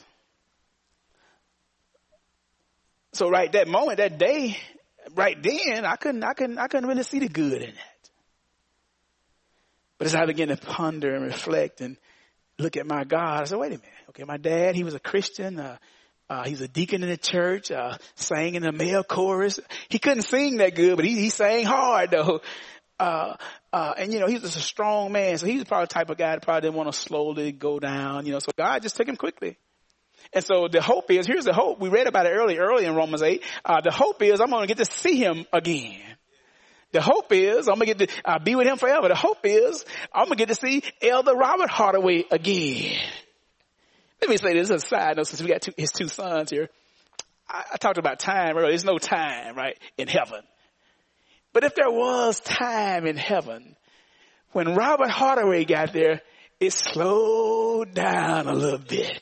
So right that moment, that day, right then, I couldn't really see the good in that. But as I began to ponder and reflect and look at my God, I said, wait a minute. Okay, my dad, he was a Christian. He was a deacon in the church, sang in the male chorus. He couldn't sing that good, but he sang hard though. And he was just a strong man. So he was probably the type of guy that probably didn't want to slowly go down, so God just took him quickly. And so the hope is, here's the hope. We read about it early in Romans 8. The hope is I'm going to get to see him again. The hope is I'm going to get to be with him forever. The hope is I'm going to get to see Elder Robert Hardaway again. Let me say this as a side note, since we got his two sons here. I talked about time earlier. There's no time, right, in heaven. But if there was time in heaven, when Robert Hardaway got there, it slowed down a little bit.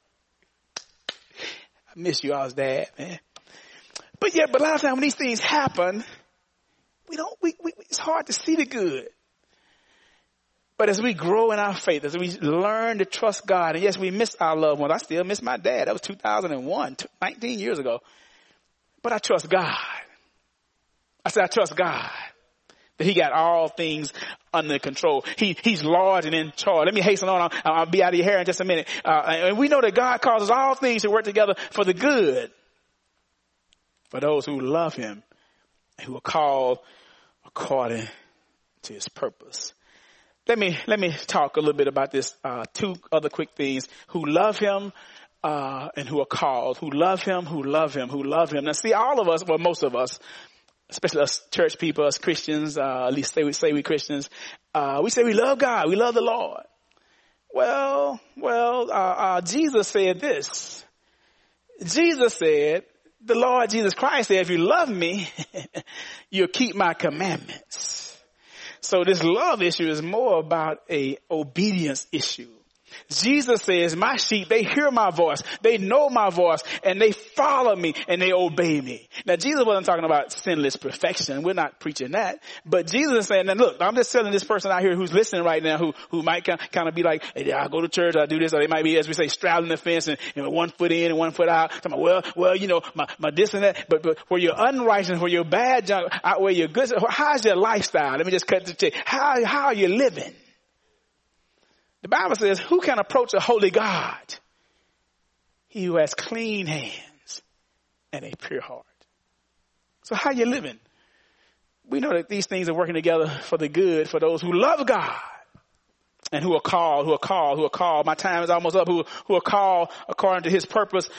I miss you all's dad, man. But a lot of times when these things happen, it's hard to see the good. But as we grow in our faith, as we learn to trust God, and yes, we miss our loved ones. I still miss my dad. That was 2001, 19 years ago. But I trust God. I said, I trust God that he got all things under control. He's large and in charge. Let me hasten on. I'll be out of your hair in just a minute. And we know that God causes all things to work together for the good, for those who love him and who are called according to his purpose. Let me talk a little bit about this. Two other quick things: who love him, and who are called. Who love him, who love him, who love him. Now see, all of us, well, most of us, especially us church people, us Christians, at least say we Christians, we say we love God, we love the Lord. Well, Jesus said this. Jesus said, the Lord Jesus Christ said, if you love me, you'll keep my commandments. So this love issue is more about a obedience issue. Jesus says, my sheep, they hear my voice, they know my voice, and they follow me, and they obey me. Now, Jesus wasn't talking about sinless perfection. We're not preaching that. But Jesus is saying, now look, I'm just telling this person out here who's listening right now, who might kind of be like, hey, I go to church, I do this, or they might be, as we say, straddling the fence and 1 foot in and 1 foot out. Talking about, my this and that. But where your unrighteousness, where your bad junk outweigh your good, how's your lifestyle? Let me just cut the check. How are you living? The Bible says, who can approach a holy God? He who has clean hands and a pure heart. So how you living? We know that these things are working together for the good for those who love God and who are called. My time is almost up. Who are called according to his purpose.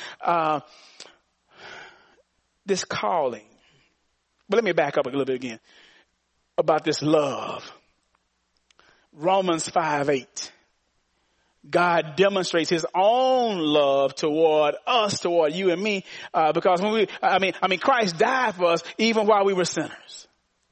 This calling. But let me back up a little bit again about this love. Romans 5:8. God demonstrates his own love toward us, toward you and me, because when Christ died for us even while we were sinners.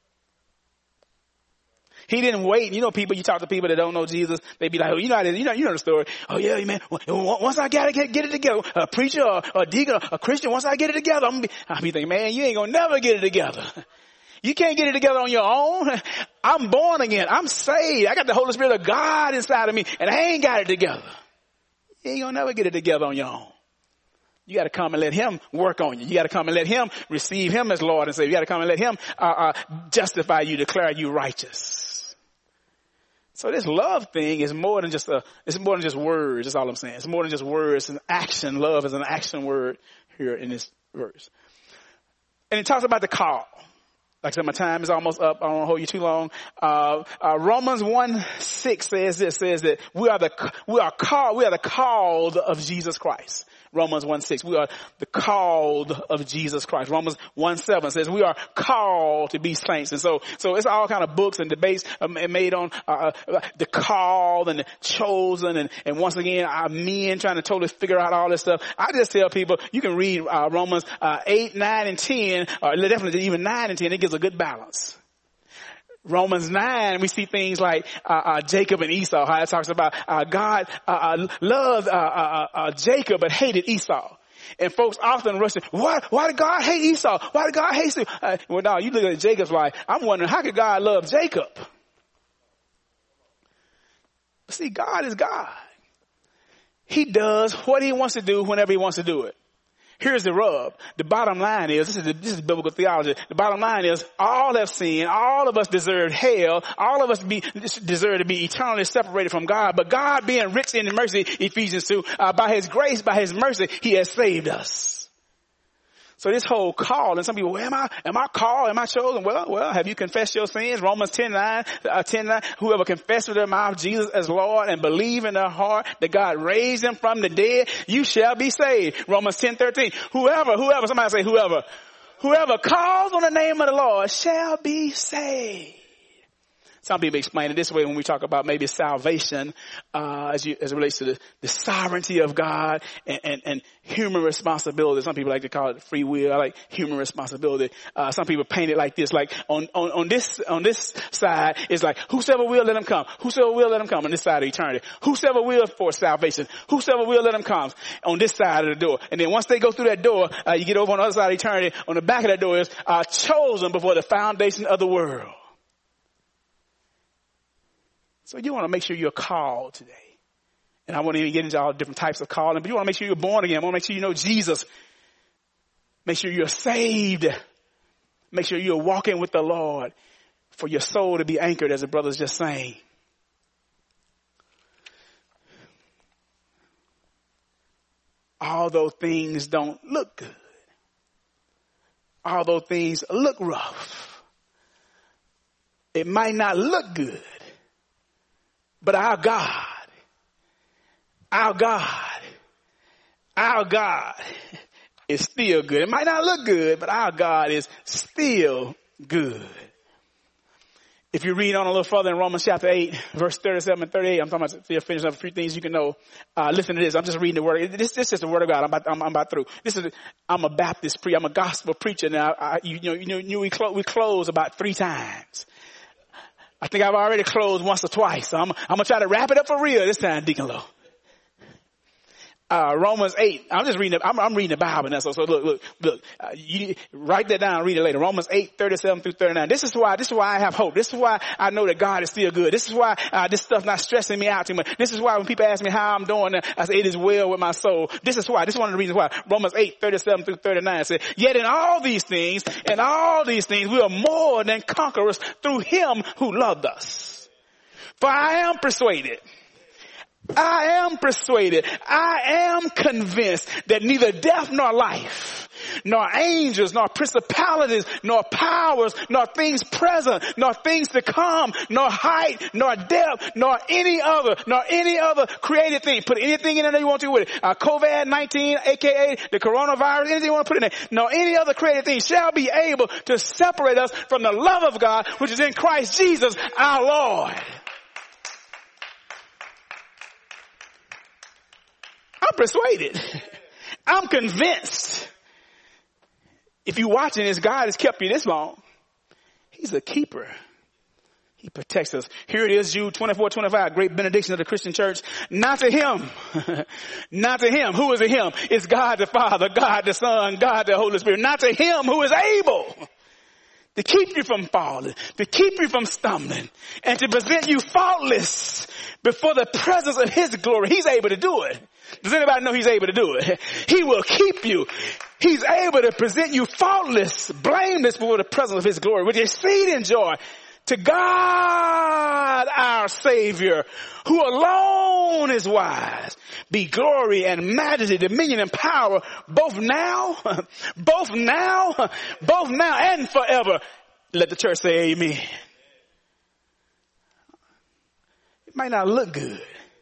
He didn't wait. You talk to people that don't know Jesus, they be like, oh, you know the story. Oh yeah, man. Once I get it together, a preacher or a deacon, a Christian, once I get it together, I'll be thinking, man, you ain't gonna never get it together. You can't get it together on your own. I'm born again. I'm saved. I got the Holy Spirit of God inside of me, and I ain't got it together. You ain't gonna never get it together on your own. You got to come and let him work on you. You got to come and let him receive him as Lord and Savior. You got to come and let him justify you, declare you righteous. So this love thing is more than just words. That's all I'm saying. It's more than just words. It's an action. Love is an action word here in this verse. And it talks about the call. Like I said, my time is almost up. I don't want to hold you too long. Romans 1:6 says that we are the called of Jesus Christ. Romans 1:6, we are the called of Jesus Christ. Romans 1:7 says we are called to be saints. And so it's all kind of books and debates made on the called and the chosen. And once again, our men trying to totally figure out all this stuff. I just tell people, you can read Romans 8, 9, and 10, or definitely even 9 and 10. It gives a good balance. Romans 9, we see things like Jacob and Esau, how it talks about God loved Jacob but hated Esau. And folks often rush to, why did God hate Esau? Why did God hate Esau? Well, no, you look at Jacob's life. I'm wondering, how could God love Jacob? But see, God is God. He does what he wants to do whenever he wants to do it. Here's the rub. The bottom line is, this is biblical theology. The bottom line is, all have sinned. All of us deserve hell. All of us deserve to be eternally separated from God. But God, being rich in mercy, Ephesians 2, by his grace, by his mercy, he has saved us. So this whole call, and some people, well, am I called? Am I chosen? Well, have you confessed your sins? Romans 10:9, whoever confesses with their mouth Jesus as Lord and believe in their heart that God raised him from the dead, you shall be saved. Romans 10:13, whoever, somebody say whoever calls on the name of the Lord shall be saved. Some people explain it this way when we talk about maybe salvation, as it relates to the sovereignty of God and human responsibility. Some people like to call it free will. I like human responsibility. Some people paint it like this, like on this side, it's like, whosoever will, let him come. Whosoever will, let him come on this side of eternity. Whosoever will for salvation. Whosoever will, let him come on this side of the door. And then once they go through that door, you get over on the other side of eternity. On the back of that door is chosen before the foundation of the world. So you want to make sure you're called today. And I won't even get into all the different types of calling, but you want to make sure you're born again. I want to make sure you know Jesus. Make sure you're saved. Make sure you're walking with the Lord for your soul to be anchored, as the brothers just saying. Although things don't look good, although things look rough, it might not look good. But our God is still good. It might not look good, but our God is still good. If you read on a little further in Romans chapter 8, verse 37 and 38, I'm talking about to finish up a few things you can know. Listen to this. I'm just reading the word. This is the word of God. I'm about through. I'm a Baptist preacher. I'm a gospel preacher now. We close about 3 times. I think I've already closed once or twice. So I'm going to try to wrap it up for real this time, Deacon Lowe. Romans 8. I'm just reading. I'm reading the Bible now. So look. You write that down. Read it later. Romans 8, 37 through 39. This is why I have hope. This is why I know that God is still good. This is why this stuff's not stressing me out too much. This is why when people ask me how I'm doing, I say it is well with my soul. This is why. This is one of the reasons why. Romans 8, 37 through 39 says, yet in all these things, we are more than conquerors through him who loved us. For I am persuaded, I am convinced that neither death nor life, nor angels, nor principalities, nor powers, nor things present, nor things to come, nor height, nor depth, nor any other created thing. Put anything in there you want to with it. COVID-19, aka the coronavirus, anything you want to put in there. Nor any other created thing shall be able to separate us from the love of God, which is in Christ Jesus our Lord. I'm persuaded. I'm convinced. If you're watching this, God has kept you this long. He's a keeper. He protects us. Here it is, Jude 24:25, great benediction of the Christian church. Not to him. Not to him. Who is a him? It's God the Father, God the Son, God the Holy Spirit. Not to him who is able to keep you from falling, to keep you from stumbling, and to present you faultless before the presence of his glory. He's able to do it. Does anybody know he's able to do it? He will keep you. He's able to present you faultless, blameless before the presence of his glory with exceeding joy. To God our Savior, who alone is wise, be glory and majesty, dominion and power, both now and forever. Let the church say amen. It might not look good,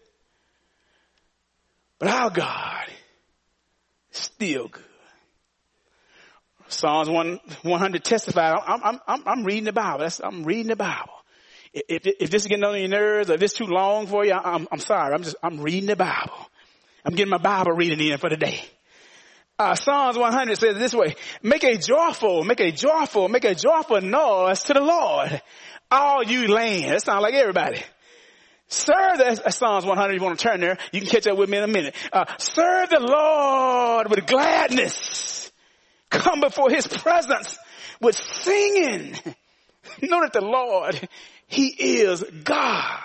but our God is still good. Psalms 100 testified. I'm reading the Bible. I'm reading the Bible. If this is getting on your nerves or if this is too long for you, I'm sorry. I'm reading the Bible. I'm getting my Bible reading in for the day. Psalms 100 says this way: make a joyful noise to the Lord, all you land. That sounds like everybody. Serve that's Psalms 100. You want to turn there? You can catch up with me in a minute. Serve the Lord with gladness. Come before his presence with singing. Know that the Lord, he is God.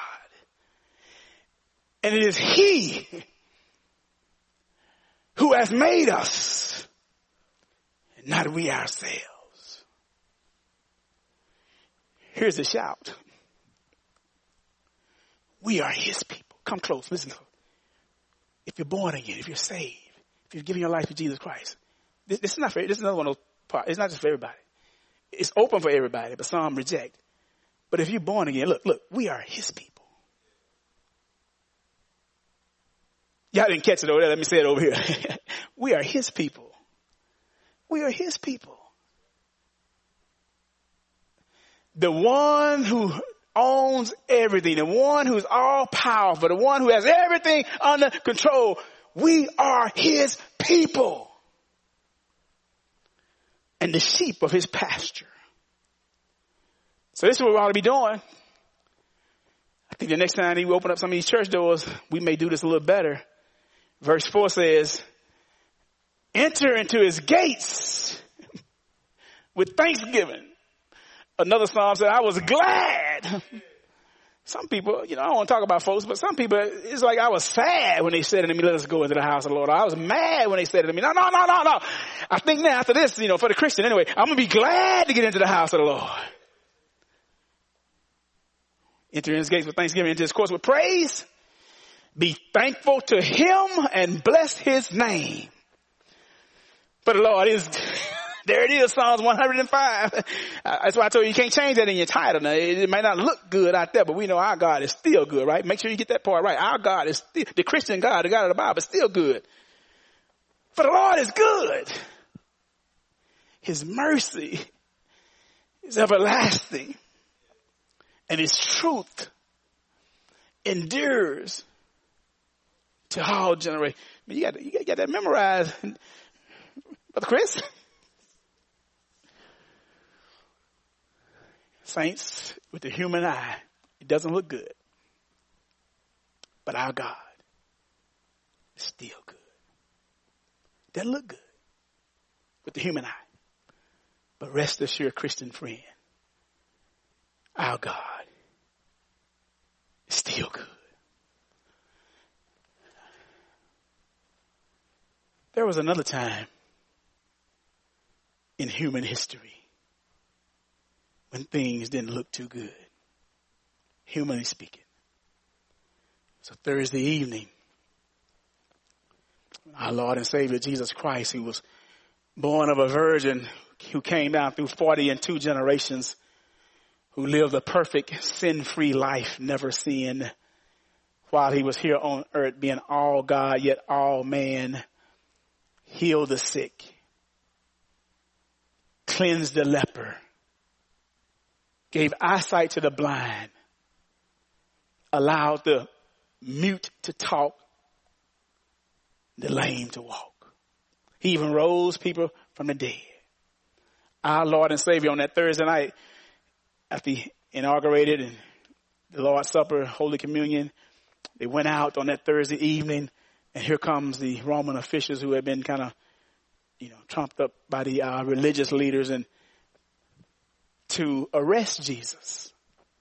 And it is he who has made us, and not we ourselves. Here's a shout. We are his people. Come close. Listen. If you're born again, if you're saved, if you've given your life to Jesus Christ, this is not for, this is another one of those parts. It's not just for everybody. It's open for everybody, but some reject. But if you're born again, look, we are his people. Y'all didn't catch it over there. Let me say it over here. We are his people. We are his people. The one who owns everything, the one who's all powerful, the one who has everything under control. We are his people. And the sheep of his pasture. So this is what we ought to be doing. I think the next time we open up some of these church doors, we may do this a little better. Verse 4 says, enter into his gates with thanksgiving. Another psalm said, I was glad. Some people, I don't want to talk about folks, but some people, it's like I was sad when they said to me, let us go into the house of the Lord. I was mad when they said it to me. No. I think now after this, for the Christian anyway, I'm going to be glad to get into the house of the Lord. Enter in his gates with thanksgiving, into his courts with praise. Be thankful to him and bless his name. For the Lord is... There it is, Psalms 105. That's why I told you can't change that in your title. Now, it might not look good out there, but we know our God is still good, right? Make sure you get that part right. Our God is still, the Christian God, the God of the Bible, is still good. For the Lord is good. His mercy is everlasting. And his truth endures to all generations. You got that memorized, Brother Chris. Saints, with the human eye, it doesn't look good. But our God is still good. Doesn't look good with the human eye. But rest assured, Christian friend, our God is still good. There was another time in human history when things didn't look too good, humanly speaking. It was a Thursday evening. Our Lord and Savior Jesus Christ, who was born of a virgin, who came down through 42 generations, who lived a perfect sin-free life, never sinned, while he was here on earth being all God, yet all man, healed the sick, cleansed the leper, gave eyesight to the blind, allowed the mute to talk, the lame to walk. He even rose people from the dead. Our Lord and Savior on that Thursday night, after he inaugurated and the Lord's Supper, Holy Communion, they went out on that Thursday evening, and here comes the Roman officials who had been kind of, trumped up by the religious leaders, and to arrest Jesus.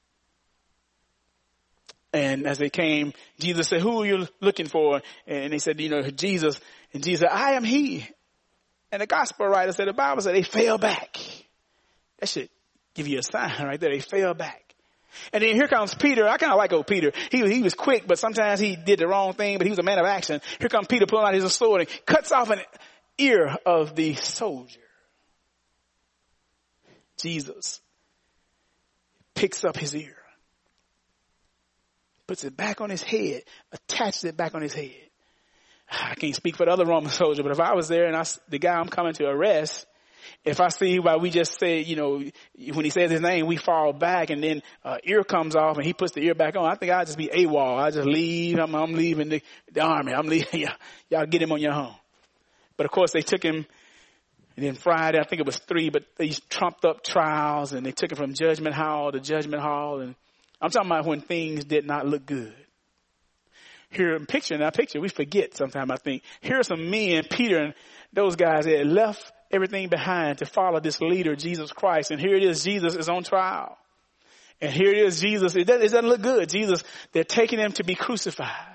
And as they came, Jesus said, who are you looking for? And they said, Jesus. And Jesus said, I am he. And the gospel writer said, the Bible said they fell back. That should give you a sign right there. They fell back. And then here comes Peter. I kind of like old Peter. He was quick, but sometimes he did the wrong thing, but he was a man of action. Here comes Peter pulling out his sword and cuts off an ear of the soldier. Jesus picks up his ear, puts it back on his head, attaches it back on his head. I can't speak for the other Roman soldier, but if I was there and the guy I'm coming to arrest, if I see why we just say, when he says his name, we fall back and then ear comes off and he puts the ear back on, I think I'd just be AWOL. I just leave. I'm leaving the army. I'm leaving. Y'all get him on your own. But of course they took him, and then Friday, I think it was 3, but these trumped up trials, and they took him from judgment hall to judgment hall. And I'm talking about when things did not look good. Here in that picture, we forget sometimes, I think. Here are some men, Peter and those guys that had left everything behind to follow this leader, Jesus Christ. And here it is, Jesus is on trial. And here it is, Jesus, it doesn't look good. Jesus, they're taking him to be crucified.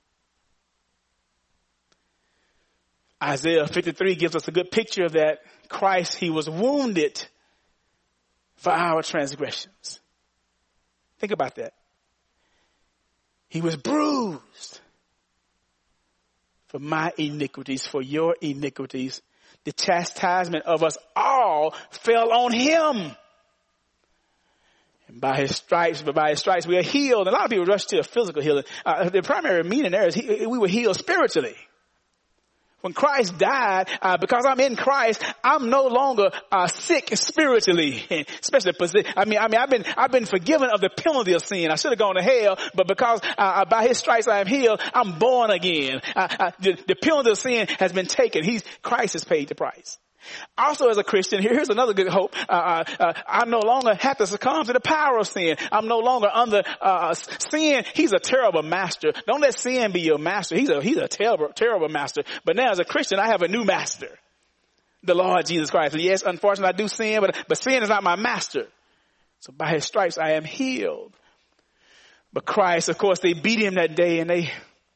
Isaiah 53 gives us a good picture of that. Christ, he was wounded for our transgressions. Think about that. He was bruised for my iniquities, for your iniquities. The chastisement of us all fell on him. And by his stripes we are healed. A lot of people rush to a physical healing. The primary meaning there is we were healed spiritually. When Christ died, because I'm in Christ, I'm no longer sick spiritually, especially. I've been forgiven of the penalty of sin. I should have gone to hell, but because by his stripes I am healed, I'm born again. The penalty of sin has been taken. Christ has paid the price. Also, as a Christian, here's another good hope. I no longer have to succumb to the power of sin. I'm no longer under sin. He's a terrible master. Don't let sin be your master. He's a terrible, terrible master. But now, as a Christian, I have a new master, the Lord Jesus Christ. And yes, unfortunately, I do sin, but sin is not my master. So by his stripes, I am healed. But Christ, of course, they beat him that day and they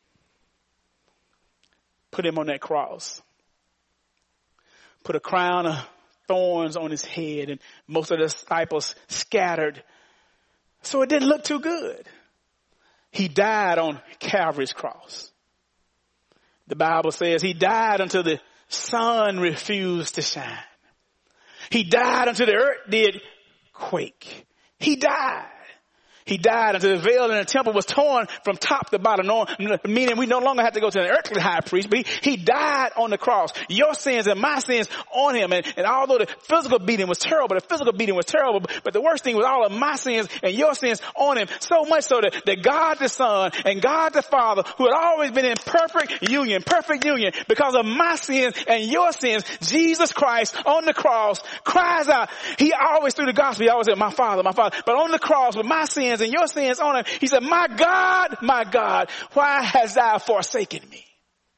put him on that cross. Put a crown of thorns on his head, and most of the disciples scattered. So it didn't look too good. He died on Calvary's cross. The Bible says he died until the sun refused to shine. He died until the earth did quake. He died. He died until the veil in the temple was torn from top to bottom, meaning we no longer have to go to an earthly high priest, but he died on the cross. Your sins and my sins on him. And although the physical beating was terrible, but the worst thing was all of my sins and your sins on him. So much so that God the Son and God the Father, who had always been in perfect union, because of my sins and your sins, Jesus Christ on the cross cries out. He always, through the gospel, he always said, my Father. But on the cross with my sins and your sins on him, he said, my God, why hast thou forsaken me?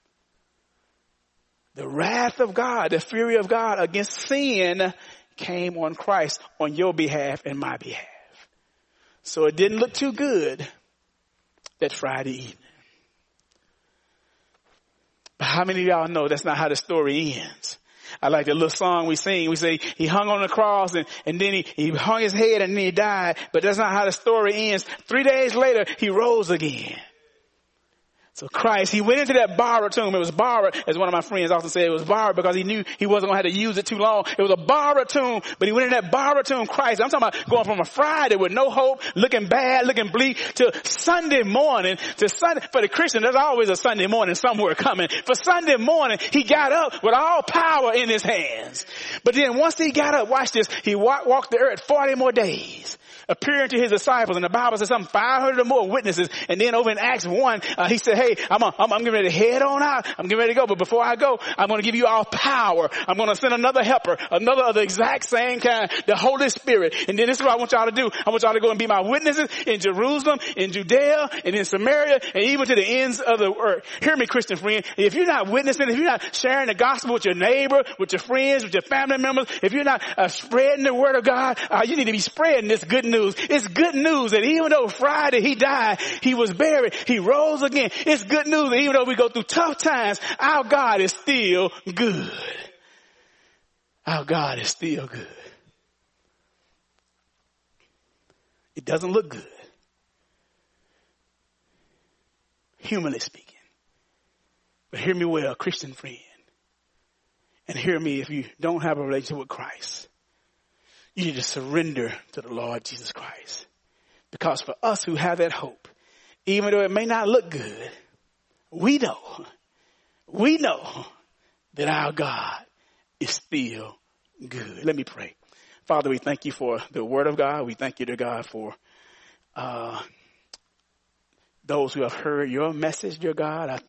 The wrath of God, the fury of God against sin came on Christ on your behalf and my behalf. So it didn't look too good that Friday evening. But how many of y'all know that's not how the story ends? I like the little song we sing. We say he hung on the cross and then he hung his head and then he died. But that's not how the story ends. 3 days later, he rose again. So Christ, he went into that borrowed tomb. It was borrowed, as one of my friends often said, it was borrowed because he knew he wasn't going to have to use it too long. It was a borrowed tomb, but he went in that borrowed tomb, Christ. I'm talking about going from a Friday with no hope, looking bad, looking bleak, to Sunday morning, to Sunday. For the Christian, there's always a Sunday morning somewhere coming. For Sunday morning, he got up with all power in his hands. But then once he got up, watch this, he walked the earth 40 more days. Appearing to his disciples, and the Bible says something 500 or more witnesses. And then over in Acts 1, he said, hey, hey, I'm getting ready to head on out. I'm getting ready to go. But before I go, I'm going to give you all power. I'm going to send another helper, another of the exact same kind, the Holy Spirit. And then this is what I want y'all to do. I want y'all to go and be my witnesses in Jerusalem, in Judea, and in Samaria, and even to the ends of the earth. Hear me, Christian friend. If you're not witnessing, if you're not sharing the gospel with your neighbor, with your friends, with your family members, if you're not spreading the word of God, you need to be spreading this good news. It's good news that even though Friday he died, he was buried, he rose again. It's good news that even though we go through tough times, our God is still good. Our God is still good. It doesn't look good, humanly speaking. But hear me well, Christian friend. And hear me, if you don't have a relationship with Christ, you need to surrender to the Lord Jesus Christ. Because for us who have that hope, even though it may not look good, we know that our God is still good. Let me pray. Father, we thank you for the word of God. We thank you, dear God, for those who have heard your message, dear God. I